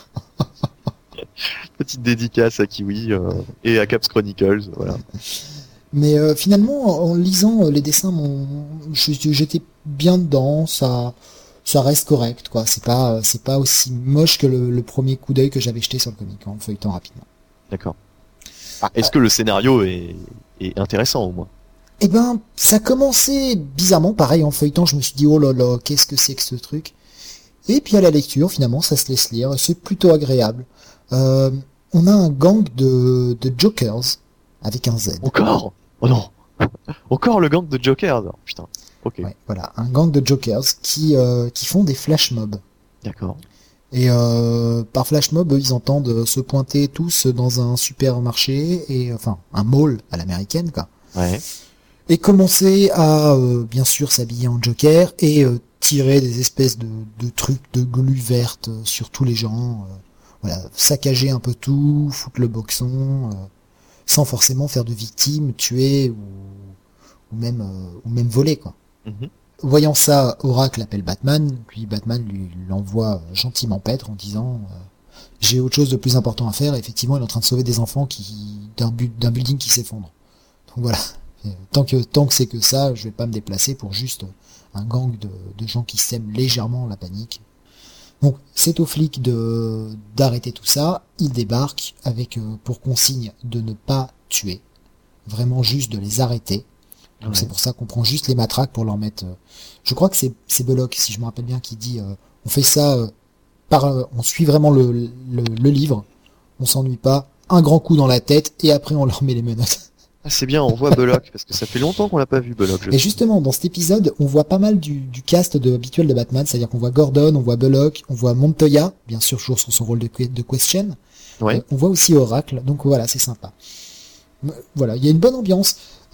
Petite dédicace à Kiwi et à Caps Chronicles, voilà. Mais finalement, en lisant les dessins, j'étais bien dedans. Ça reste correct, quoi. C'est pas aussi moche que le premier coup d'œil que j'avais jeté sur le comic en le feuilletant rapidement. D'accord. Ah, est-ce que le scénario est intéressant au moins? Eh ben, ça commençait bizarrement, pareil en feuilletant, je me suis dit oh là là, qu'est-ce que c'est que ce truc? Et puis à la lecture, finalement, ça se laisse lire, c'est plutôt agréable. On a un gang de jokers avec un Z. Encore? Oh non! Encore le gang de Joker, non, putain. Ok, Ouais, voilà, un gang de jokers qui font des flash mobs. d'accord. Et par flash mob, ils entendent se pointer tous dans un supermarché et enfin un mall à l'américaine, quoi. Ouais. Et commencer à bien sûr s'habiller en Joker et tirer des espèces de trucs de glu verte sur tous les gens, voilà, saccager un peu tout, foutre le boxon, sans forcément faire de victimes, tuer ou même voler, quoi. Mhm. Voyant ça, Oracle appelle Batman, puis Batman lui l'envoie gentiment paître en disant j'ai autre chose de plus important à faire. Et effectivement, il est en train de sauver des enfants d'un building qui s'effondre. Donc voilà. Et tant que c'est que ça, je vais pas me déplacer pour juste un gang de gens qui sèment légèrement la panique. Donc c'est aux flics d'arrêter tout ça. Ils débarquent avec pour consigne de ne pas tuer, vraiment juste de les arrêter. Donc Ouais. c'est pour ça qu'on prend juste les matraques pour leur mettre. Je crois que c'est Belloc, si je me rappelle bien, qui dit on fait ça on suit vraiment le livre, on s'ennuie pas, un grand coup dans la tête et après on leur met les menottes. Ah, c'est bien, on voit Bullock, parce que ça fait longtemps qu'on l'a pas vu, Bullock. Et justement, dans cet épisode, on voit pas mal du cast habituel de Batman, c'est-à-dire qu'on voit Gordon, on voit Bullock, on voit Montoya, bien sûr toujours sur son rôle de Question. Ouais. On voit aussi Oracle, donc voilà, c'est sympa. Voilà, il y a une bonne ambiance.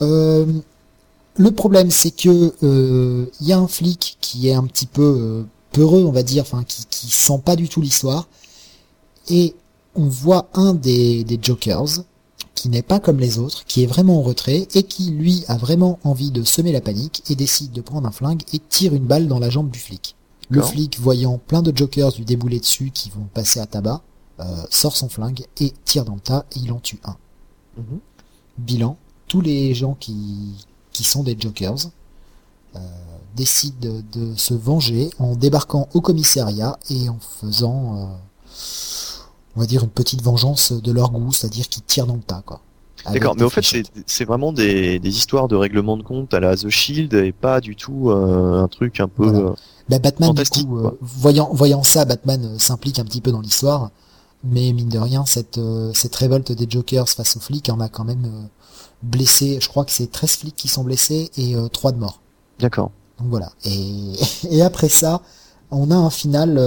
Le problème, c'est que il y a un flic qui est un petit peu peureux, on va dire, enfin qui sent pas du tout l'histoire, et on voit un des Jokers qui n'est pas comme les autres, qui est vraiment en retrait et qui lui a vraiment envie de semer la panique et décide de prendre un flingue et tire une balle dans la jambe du flic. Le flic, voyant plein de Jokers lui débouler dessus qui vont passer à tabac, sort son flingue et tire dans le tas et il en tue un. Mhm. Bilan, tous les gens qui sont des Jokers décident de se venger en débarquant au commissariat et en faisant on va dire une petite vengeance de leur goût, c'est-à-dire qu'ils tirent dans le tas, quoi. D'accord, mais au fait, c'est vraiment des histoires de règlement de compte à la The Shield et pas du tout un truc un peu voilà. Batman, fantastique, du coup, quoi. voyant ça, Batman s'implique un petit peu dans l'histoire, mais mine de rien, cette révolte des Jokers face aux flics en a quand même blessé, je crois que c'est 13 flics qui sont blessés et 3 de morts. D'accord. Donc voilà. Et après ça, on a un final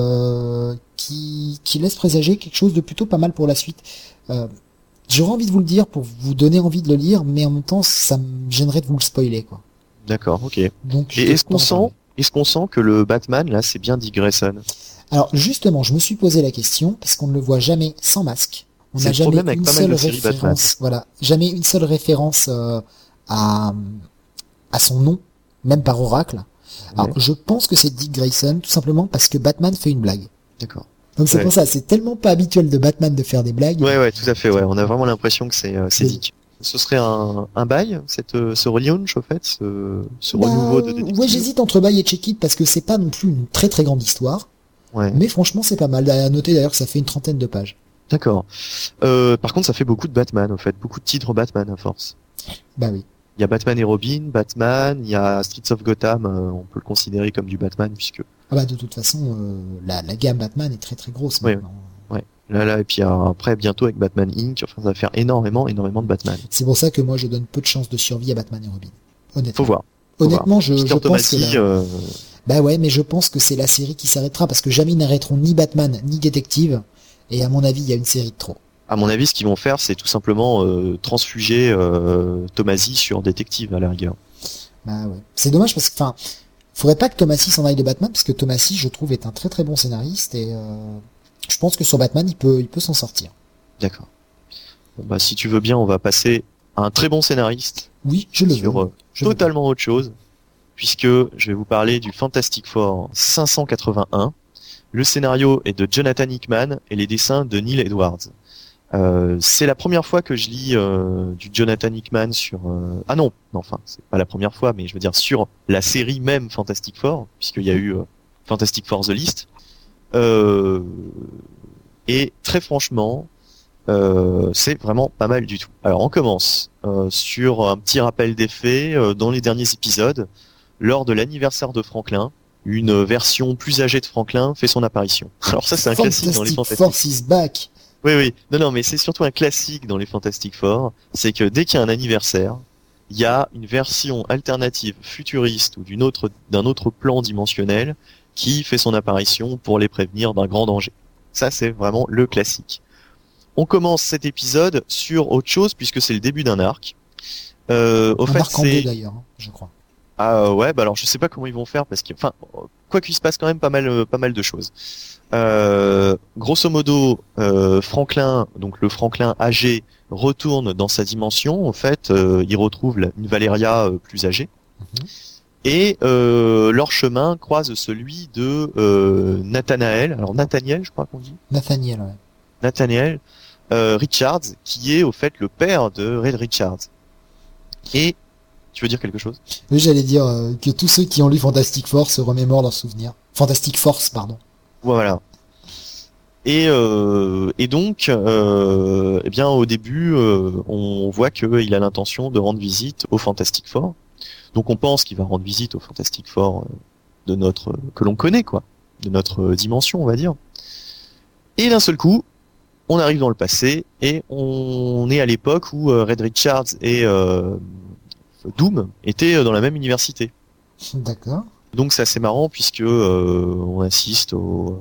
qui laisse présager quelque chose de plutôt pas mal pour la suite. J'aurais envie de vous le dire pour vous donner envie de le lire, mais en même temps, ça me gênerait de vous le spoiler, quoi. D'accord, ok. Donc, Et est-ce qu'on sent que le Batman, là, c'est bien Dick Grayson? Alors, justement, je me suis posé la question, parce qu'on ne le voit jamais sans masque. On n'a jamais une seule référence, voilà, jamais une seule référence à son nom, même par Oracle. Alors, je pense que c'est Dick Grayson, tout simplement parce que Batman fait une blague. D'accord. Donc c'est pour ça, c'est tellement pas habituel de Batman de faire des blagues. Ouais, tout à fait, ouais. On a vraiment l'impression que c'est Dick. Ce serait un bail, ce relaunch, au fait, ce renouveau de détective. Ouais, j'hésite entre bail et Check-It parce que c'est pas non plus une très très grande histoire. Ouais. Mais franchement, c'est pas mal. À noter d'ailleurs que ça fait une 30aine de pages. D'accord. Par contre, ça fait beaucoup de Batman, au fait. Beaucoup de titres Batman, à force. Bah oui. Il y a Batman et Robin, Batman, il y a Streets of Gotham, on peut le considérer comme du Batman, puisque... Ah bah de toute façon, la gamme Batman est très très grosse maintenant. Ouais. Là, et puis après, bientôt avec Batman Inc., enfin, ça va faire énormément de Batman. C'est pour ça que moi je donne peu de chances de survie à Batman et Robin. Honnêtement. Faut voir. Honnêtement, je pense que Bah ouais, mais je pense que c'est la série qui s'arrêtera, parce que jamais ils n'arrêteront ni Batman, ni Détective, et à mon avis, il y a une série de trop. À mon avis, ce qu'ils vont faire, c'est tout simplement transfuger Tomasi sur Détective, à la rigueur. Bah ouais. C'est dommage, parce que, enfin, faudrait pas que Tomasi s'en aille de Batman, parce que Tomasi, je trouve, est un très très bon scénariste, et je pense que sur Batman, il peut s'en sortir. D'accord. Bon, bah, si tu veux bien, on va passer à un très bon scénariste. Oui, je le sur veux. totalement autre chose, puisque je vais vous parler du Fantastic Four 581. Le scénario est de Jonathan Hickman et les dessins de Neil Edwards. C'est la première fois que je lis du Jonathan Hickman sur... Ah non, enfin, c'est pas la première fois, mais je veux dire sur la série même Fantastic Four, puisqu'il y a eu Fantastic Four The List. Et très franchement, c'est vraiment pas mal du tout. Alors on commence sur un petit rappel des faits. Dans les derniers épisodes, lors de l'anniversaire de Franklin, une version plus âgée de Franklin fait son apparition. Alors ça, c'est un classique dans les Fantastic Force is back. Oui. Non, mais c'est surtout un classique dans les Fantastic Four. C'est que dès qu'il y a un anniversaire, il y a une version alternative futuriste ou d'un autre plan dimensionnel qui fait son apparition pour les prévenir d'un grand danger. Ça, c'est vraiment le classique. On commence cet épisode sur autre chose puisque c'est le début d'un arc. Au fait, arc en deux d'ailleurs, je crois. Ah ouais, bah alors je sais pas comment ils vont faire parce que, enfin, quoi qu'il se passe quand même pas mal de choses. Grosso modo, Franklin, donc le Franklin âgé, retourne dans sa dimension. En fait, il retrouve une Valeria plus âgée. Et leur chemin croise celui de Nathanael. Alors Nathaniel, je crois qu'on dit. Nathaniel, ouais. Nathaniel Richards, qui est au fait le père de Red Richards. Et tu veux dire quelque chose? Oui, j'allais dire que tous ceux qui ont lu Fantastic Four se remémorent leurs souvenirs. Fantastic Force, pardon. Voilà. Et donc, eh bien, au début, on voit qu'il a l'intention de rendre visite au Fantastic Four. Donc, on pense qu'il va rendre visite au Fantastic Four que l'on connaît, quoi, de notre dimension, on va dire. Et d'un seul coup, on arrive dans le passé et on est à l'époque où Red Richards et Doom étaient dans la même université. D'accord. Donc c'est assez marrant puisque on assiste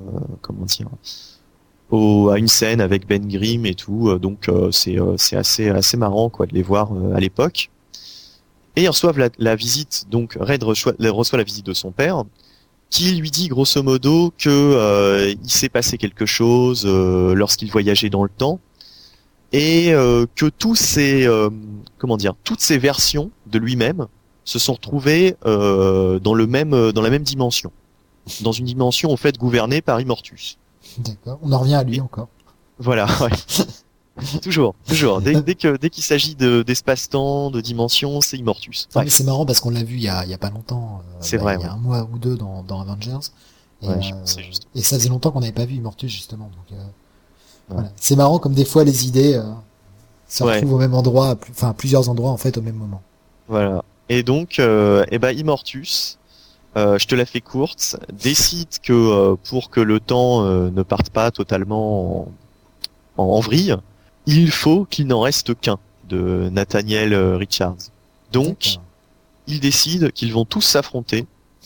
à une scène avec Ben Grimm et tout. Donc c'est assez marrant quoi de les voir à l'époque. Et ils reçoivent la visite. Donc Red reçoit la visite de son père, qui lui dit grosso modo que il s'est passé quelque chose lorsqu'il voyageait dans le temps et que toutes ces versions de lui-même se sont retrouvées dans la même dimension, dans une dimension en fait gouvernée par Immortus. D'accord. On en revient à lui encore. Voilà, ouais. Toujours. Dès qu'il s'agit d'espace-temps, de dimension, c'est Immortus. Ouais. Mais c'est marrant parce qu'on l'a vu il y a pas longtemps. C'est vrai. Il y a un mois ou deux dans Avengers. Et, c'est juste. Et ça faisait longtemps qu'on n'avait pas vu Immortus justement. Donc voilà. C'est marrant comme des fois les idées se retrouvent au même endroit, plusieurs endroits en fait au même moment. Voilà. Et donc, Immortus, je te la fais courte, décide que pour que le temps ne parte pas totalement en vrille, il faut qu'il n'en reste qu'un de Nathaniel Richards. Donc, ils décident qu'ils vont tous s'affronter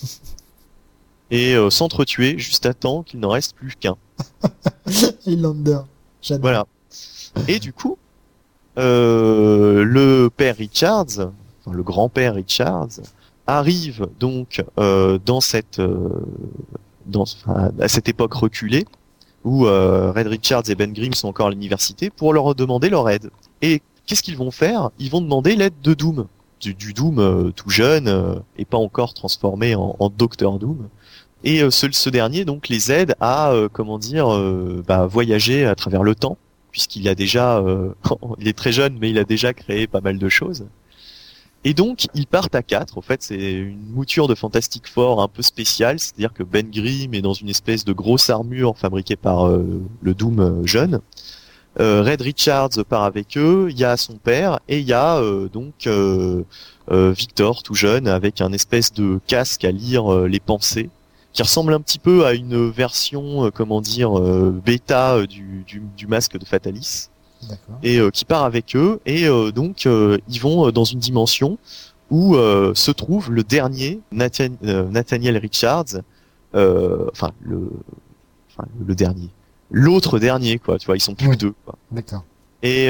et s'entretuer juste à temps qu'il n'en reste plus qu'un. Highlander, j'adore. Voilà. Et du coup, le père Richards, le grand-père Richards, arrive donc à cette époque reculée où Red Richards et Ben Grimm sont encore à l'université pour leur demander leur aide. Et qu'est-ce qu'ils vont faire? Ils vont demander l'aide de Doom, du Doom tout jeune et pas encore transformé en Docteur Doom. Et ce dernier donc les aide à voyager à travers le temps, puisqu'il a déjà il est très jeune mais il a déjà créé pas mal de choses. Et donc, ils partent à 4. En fait, c'est une mouture de Fantastic Four un peu spéciale. C'est-à-dire que Ben Grimm est dans une espèce de grosse armure fabriquée par le Doom jeune. Red Richards part avec eux. Il y a son père. Et il y a Victor, tout jeune, avec un espèce de casque à lire les pensées, qui ressemble un petit peu à une version, bêta du masque de Fatalis. D'accord. Et qui part avec eux et ils vont dans une dimension où se trouve le dernier Nathaniel Richards, le dernier, l'autre dernier quoi, tu vois, ils sont plus que deux quoi. D'accord. Et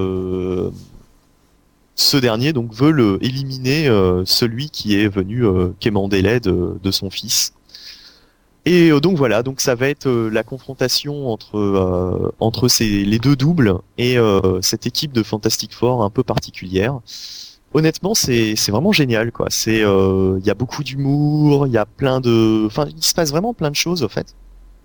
ce dernier donc veut éliminer celui qui est venu quémander l'aide de son fils. Et donc voilà, donc ça va être la confrontation entre les deux doubles et cette équipe de Fantastic Four un peu particulière. Honnêtement, c'est vraiment génial quoi. Il y a beaucoup d'humour, il y a il se passe vraiment plein de choses au fait.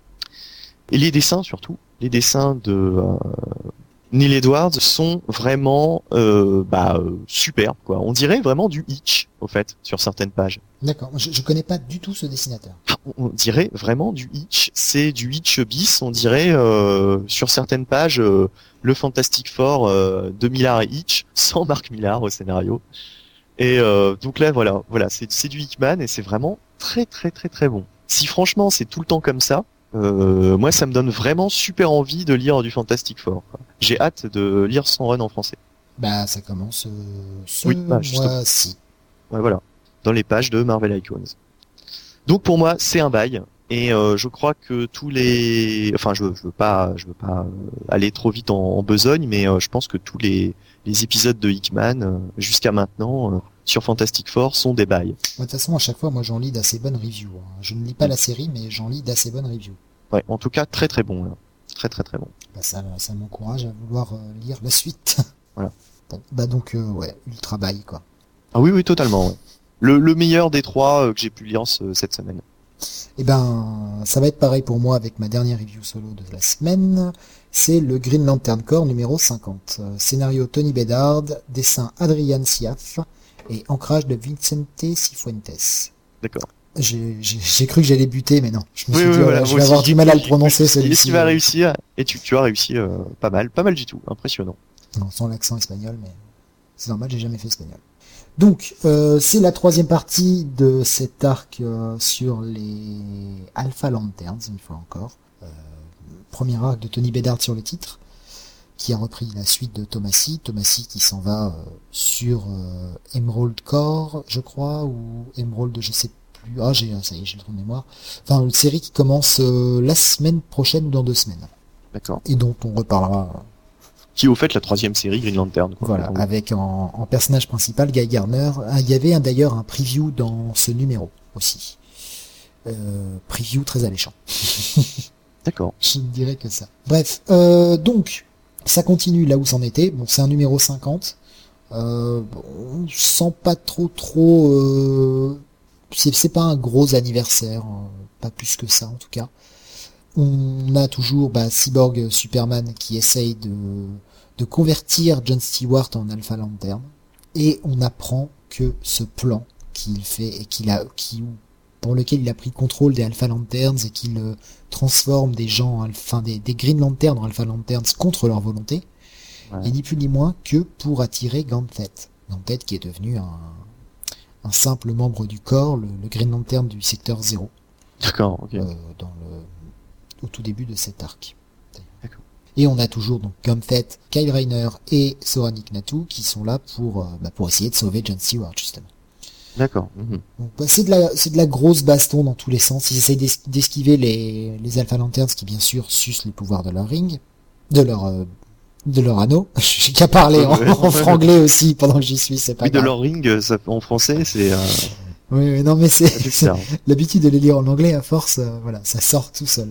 Et les dessins surtout, les dessins de Neil Edwards sont vraiment superbes quoi. On dirait vraiment du Hitch au fait sur certaines pages. D'accord, je connais pas du tout ce dessinateur. On dirait vraiment du Hitch, c'est du Hitch bis, on dirait sur certaines pages le Fantastic Four de Millar et Hitch sans Mark Millar au scénario. Et donc là voilà, c'est du Hickman et c'est vraiment très très très très bon. Si franchement c'est tout le temps comme ça, moi ça me donne vraiment super envie de lire du Fantastic Four, quoi. J'ai hâte de lire son run en français. Bah ça commence ce mois-ci. Ouais voilà, dans les pages de Marvel Icons. Donc pour moi c'est un bail et je crois que je veux pas aller trop vite en besogne, mais je pense que tous les épisodes de Hickman jusqu'à maintenant sur Fantastic Four sont des bails. De toute façon à chaque fois moi j'en lis d'assez bonnes reviews. Je ne lis pas la série mais j'en lis d'assez bonnes reviews. Ouais, en tout cas très très bon là. Très très très bon. Bah ça m'encourage à vouloir lire la suite. Voilà. Bon, bah donc ultra bail quoi. Ah oui totalement. Ouais. Le meilleur des trois que j'ai pu lire cette semaine. Eh ben, ça va être pareil pour moi avec ma dernière review solo de la semaine. C'est le Green Lantern Corps numéro 50. Scénario Tony Bedard, dessin Adrian Siaf et ancrage de Vicente Cifuentes. D'accord. J'ai cru que j'allais buter, mais non. Je me suis dit, voilà, je vais avoir du mal à le prononcer celui-ci. Tu vas réussir, et tu as réussi pas mal du tout, impressionnant. Non, sans l'accent espagnol, mais c'est normal, j'ai jamais fait espagnol. Donc, c'est la troisième partie de cet arc sur les Alpha Lanterns, une fois encore. Premier arc de Tony Bedard sur le titre. qui a repris la suite de Tomasi qui s'en va sur Emerald Core, je crois, ou Emerald, je sais plus. Ça y est, j'ai le trou de mémoire. Enfin, une série qui commence la semaine prochaine ou dans 2 semaines. D'accord. Et dont on reparlera. Qui est au fait la 3e série Green Lantern. Quoi. Voilà, avec en personnage principal Guy Gardner. Il y avait d'ailleurs un preview dans ce numéro aussi. Preview très alléchant. D'accord. Je ne dirais que ça. Bref, donc, ça continue là où c'en était. Bon, c'est un numéro 50. On sent pas trop... c'est pas un gros anniversaire. Pas plus que ça, en tout cas. On a toujours Cyborg Superman qui essaye de convertir John Stewart en Alpha Lantern. Et on apprend que ce plan qu'il fait et pour lequel il a pris le contrôle des Alpha Lanterns et qu'il transforme des gens, des Green Lanterns en Alpha Lanterns contre leur volonté, et ni plus ni moins que pour attirer Ganthet. Ganthet qui est devenu un simple membre du corps, le Green Lantern du secteur 0. D'accord, ok. Au tout début de cet arc. D'accord. Et on a toujours donc Ganthet, Kyle Rayner et Soranik Natu qui sont là pour essayer de sauver John Stewart justement. D'accord. Donc, c'est de la grosse baston dans tous les sens. Ils essayent d'esquiver les Alpha Lanterns qui bien sûr sucent les pouvoirs de leur ring, de leur anneau. J'ai qu'à parler en franglais aussi pendant que j'y suis, c'est pas grave. De leur ring, ça, en français, c'est... Oui, non mais c'est l'habitude de les lire en anglais à force, voilà, ça sort tout seul.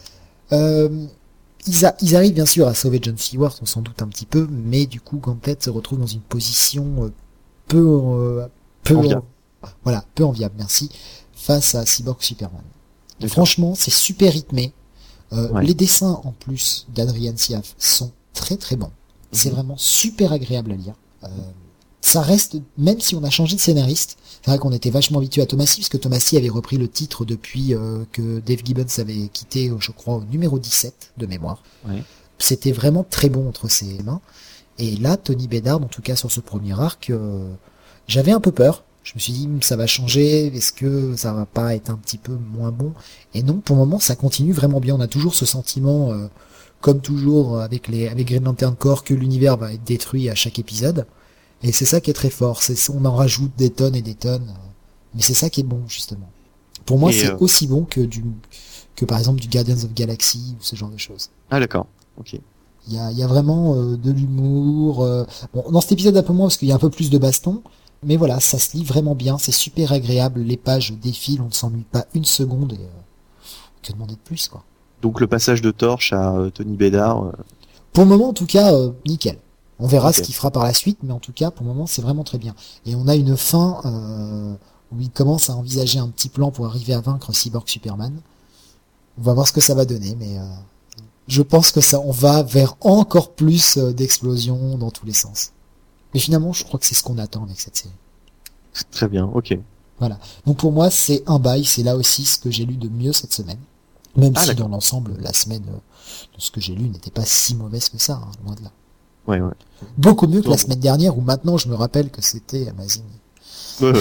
Ils arrivent bien sûr à sauver John Stewart, on s'en doute un petit peu, mais du coup Ganthet se retrouve dans une position peu enviable, merci, face à Cyborg Superman. Franchement, c'est super rythmé. Les dessins en plus d'Adrian Siaf sont très très bons. C'est vraiment super agréable à lire. Ça reste, même si on a changé de scénariste, c'est vrai qu'on était vachement habitué à Tomasi, parce que Tomasi avait repris le titre depuis que Dave Gibbons avait quitté, je crois, au numéro 17 de mémoire. Ouais. C'était vraiment très bon entre ses mains. Et là, Tony Bedard, en tout cas sur ce premier arc, j'avais un peu peur. Je me suis dit, ça va changer, est-ce que ça va pas être un petit peu moins bon? Et non, pour le moment, ça continue vraiment bien. On a toujours ce sentiment, comme toujours avec Green Lantern Corps, que l'univers va être détruit à chaque épisode. Et c'est ça qui est très fort. On en rajoute des tonnes et des tonnes. Mais c'est ça qui est bon, justement. Pour moi, c'est aussi bon que par exemple du Guardians of Galaxy ou ce genre de choses. Ah, d'accord. Ok. Il y a vraiment de l'humour. Bon, dans cet épisode un peu moins parce qu'il y a un peu plus de baston. Mais voilà, ça se lit vraiment bien. C'est super agréable. Les pages défilent. On ne s'ennuie pas une seconde. Et que demander de plus, quoi. Donc le passage de torche à Tony Bedard. Pour le moment, en tout cas, nickel. On verra ce qu'il fera par la suite, mais en tout cas, pour le moment, c'est vraiment très bien. Et on a une fin où il commence à envisager un petit plan pour arriver à vaincre Cyborg Superman. On va voir ce que ça va donner, mais je pense que on va vers encore plus d'explosions dans tous les sens. Mais finalement, je crois que c'est ce qu'on attend avec cette série. Très bien, ok. Voilà. Donc pour moi, c'est un bail. C'est là aussi ce que j'ai lu de mieux cette semaine. Même si dans l'ensemble, la semaine, de ce que j'ai lu n'était pas si mauvaise que ça, hein, loin de là. Ouais. Beaucoup mieux que la semaine dernière où maintenant je me rappelle que c'était Amazing. Ouais.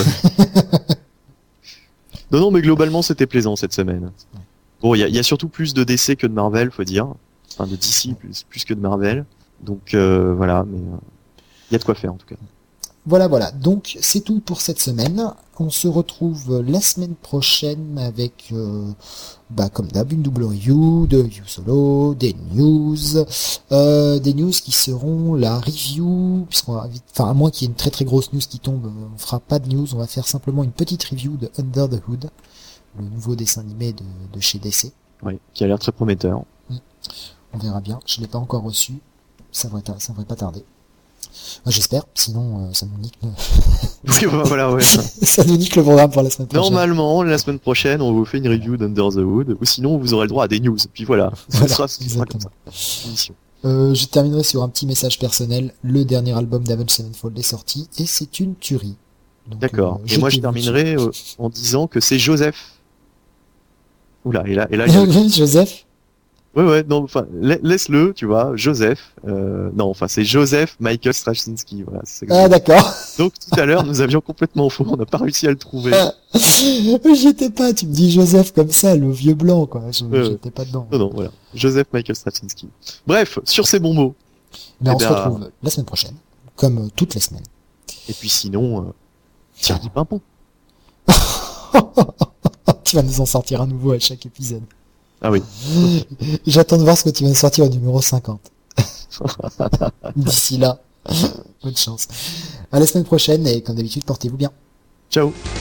non, mais globalement c'était plaisant cette semaine. Ouais. Bon, il y a surtout plus de DC que de Marvel, faut dire. Enfin, de DC plus que de Marvel. Donc voilà, mais il y a de quoi faire en tout cas. Voilà. Donc c'est tout pour cette semaine. On se retrouve la semaine prochaine avec, comme d'hab, une double review de View Solo, des news qui seront la review, à moins qu'il y ait une très très grosse news qui tombe, on fera pas de news, on va faire simplement une petite review de Under the Hood, le nouveau dessin animé de chez DC. Oui, qui a l'air très prometteur. On verra bien. Je l'ai pas encore reçu. Ça devrait pas tarder. J'espère, sinon ça nous nique voilà, ouais. Ça nous nique le programme pour la semaine prochaine. Normalement, la semaine prochaine, on vous fait une review d'Under the Hood, ou sinon vous aurez le droit à des news. Puis voilà, ce sera comme ça. Je terminerai sur un petit message personnel. Le dernier album d'Avenged Sevenfold est sorti et c'est une tuerie. Donc, d'accord. Et moi je terminerai en disant que c'est Joseph. Oula, et là Joseph. Ouais, non, enfin, laisse-le, tu vois, Joseph, c'est Joseph Michael Straczynski, voilà. Ah, d'accord. Donc, tout à l'heure, nous avions complètement faux, on n'a pas réussi à le trouver. J'étais pas, tu me dis Joseph comme ça, le vieux blanc, quoi, j'étais pas dedans. Non, voilà. Joseph Michael Straczynski. Bref, sur ces bons mots, Mais on se retrouve la semaine prochaine, comme toutes les semaines. Et puis sinon, tire du pimpon. Tu vas nous en sortir à nouveau à chaque épisode. Ah oui. J'attends de voir ce que tu vas nous sortir au numéro 50. D'ici là, bonne chance. À la semaine prochaine et comme d'habitude, portez-vous bien. Ciao.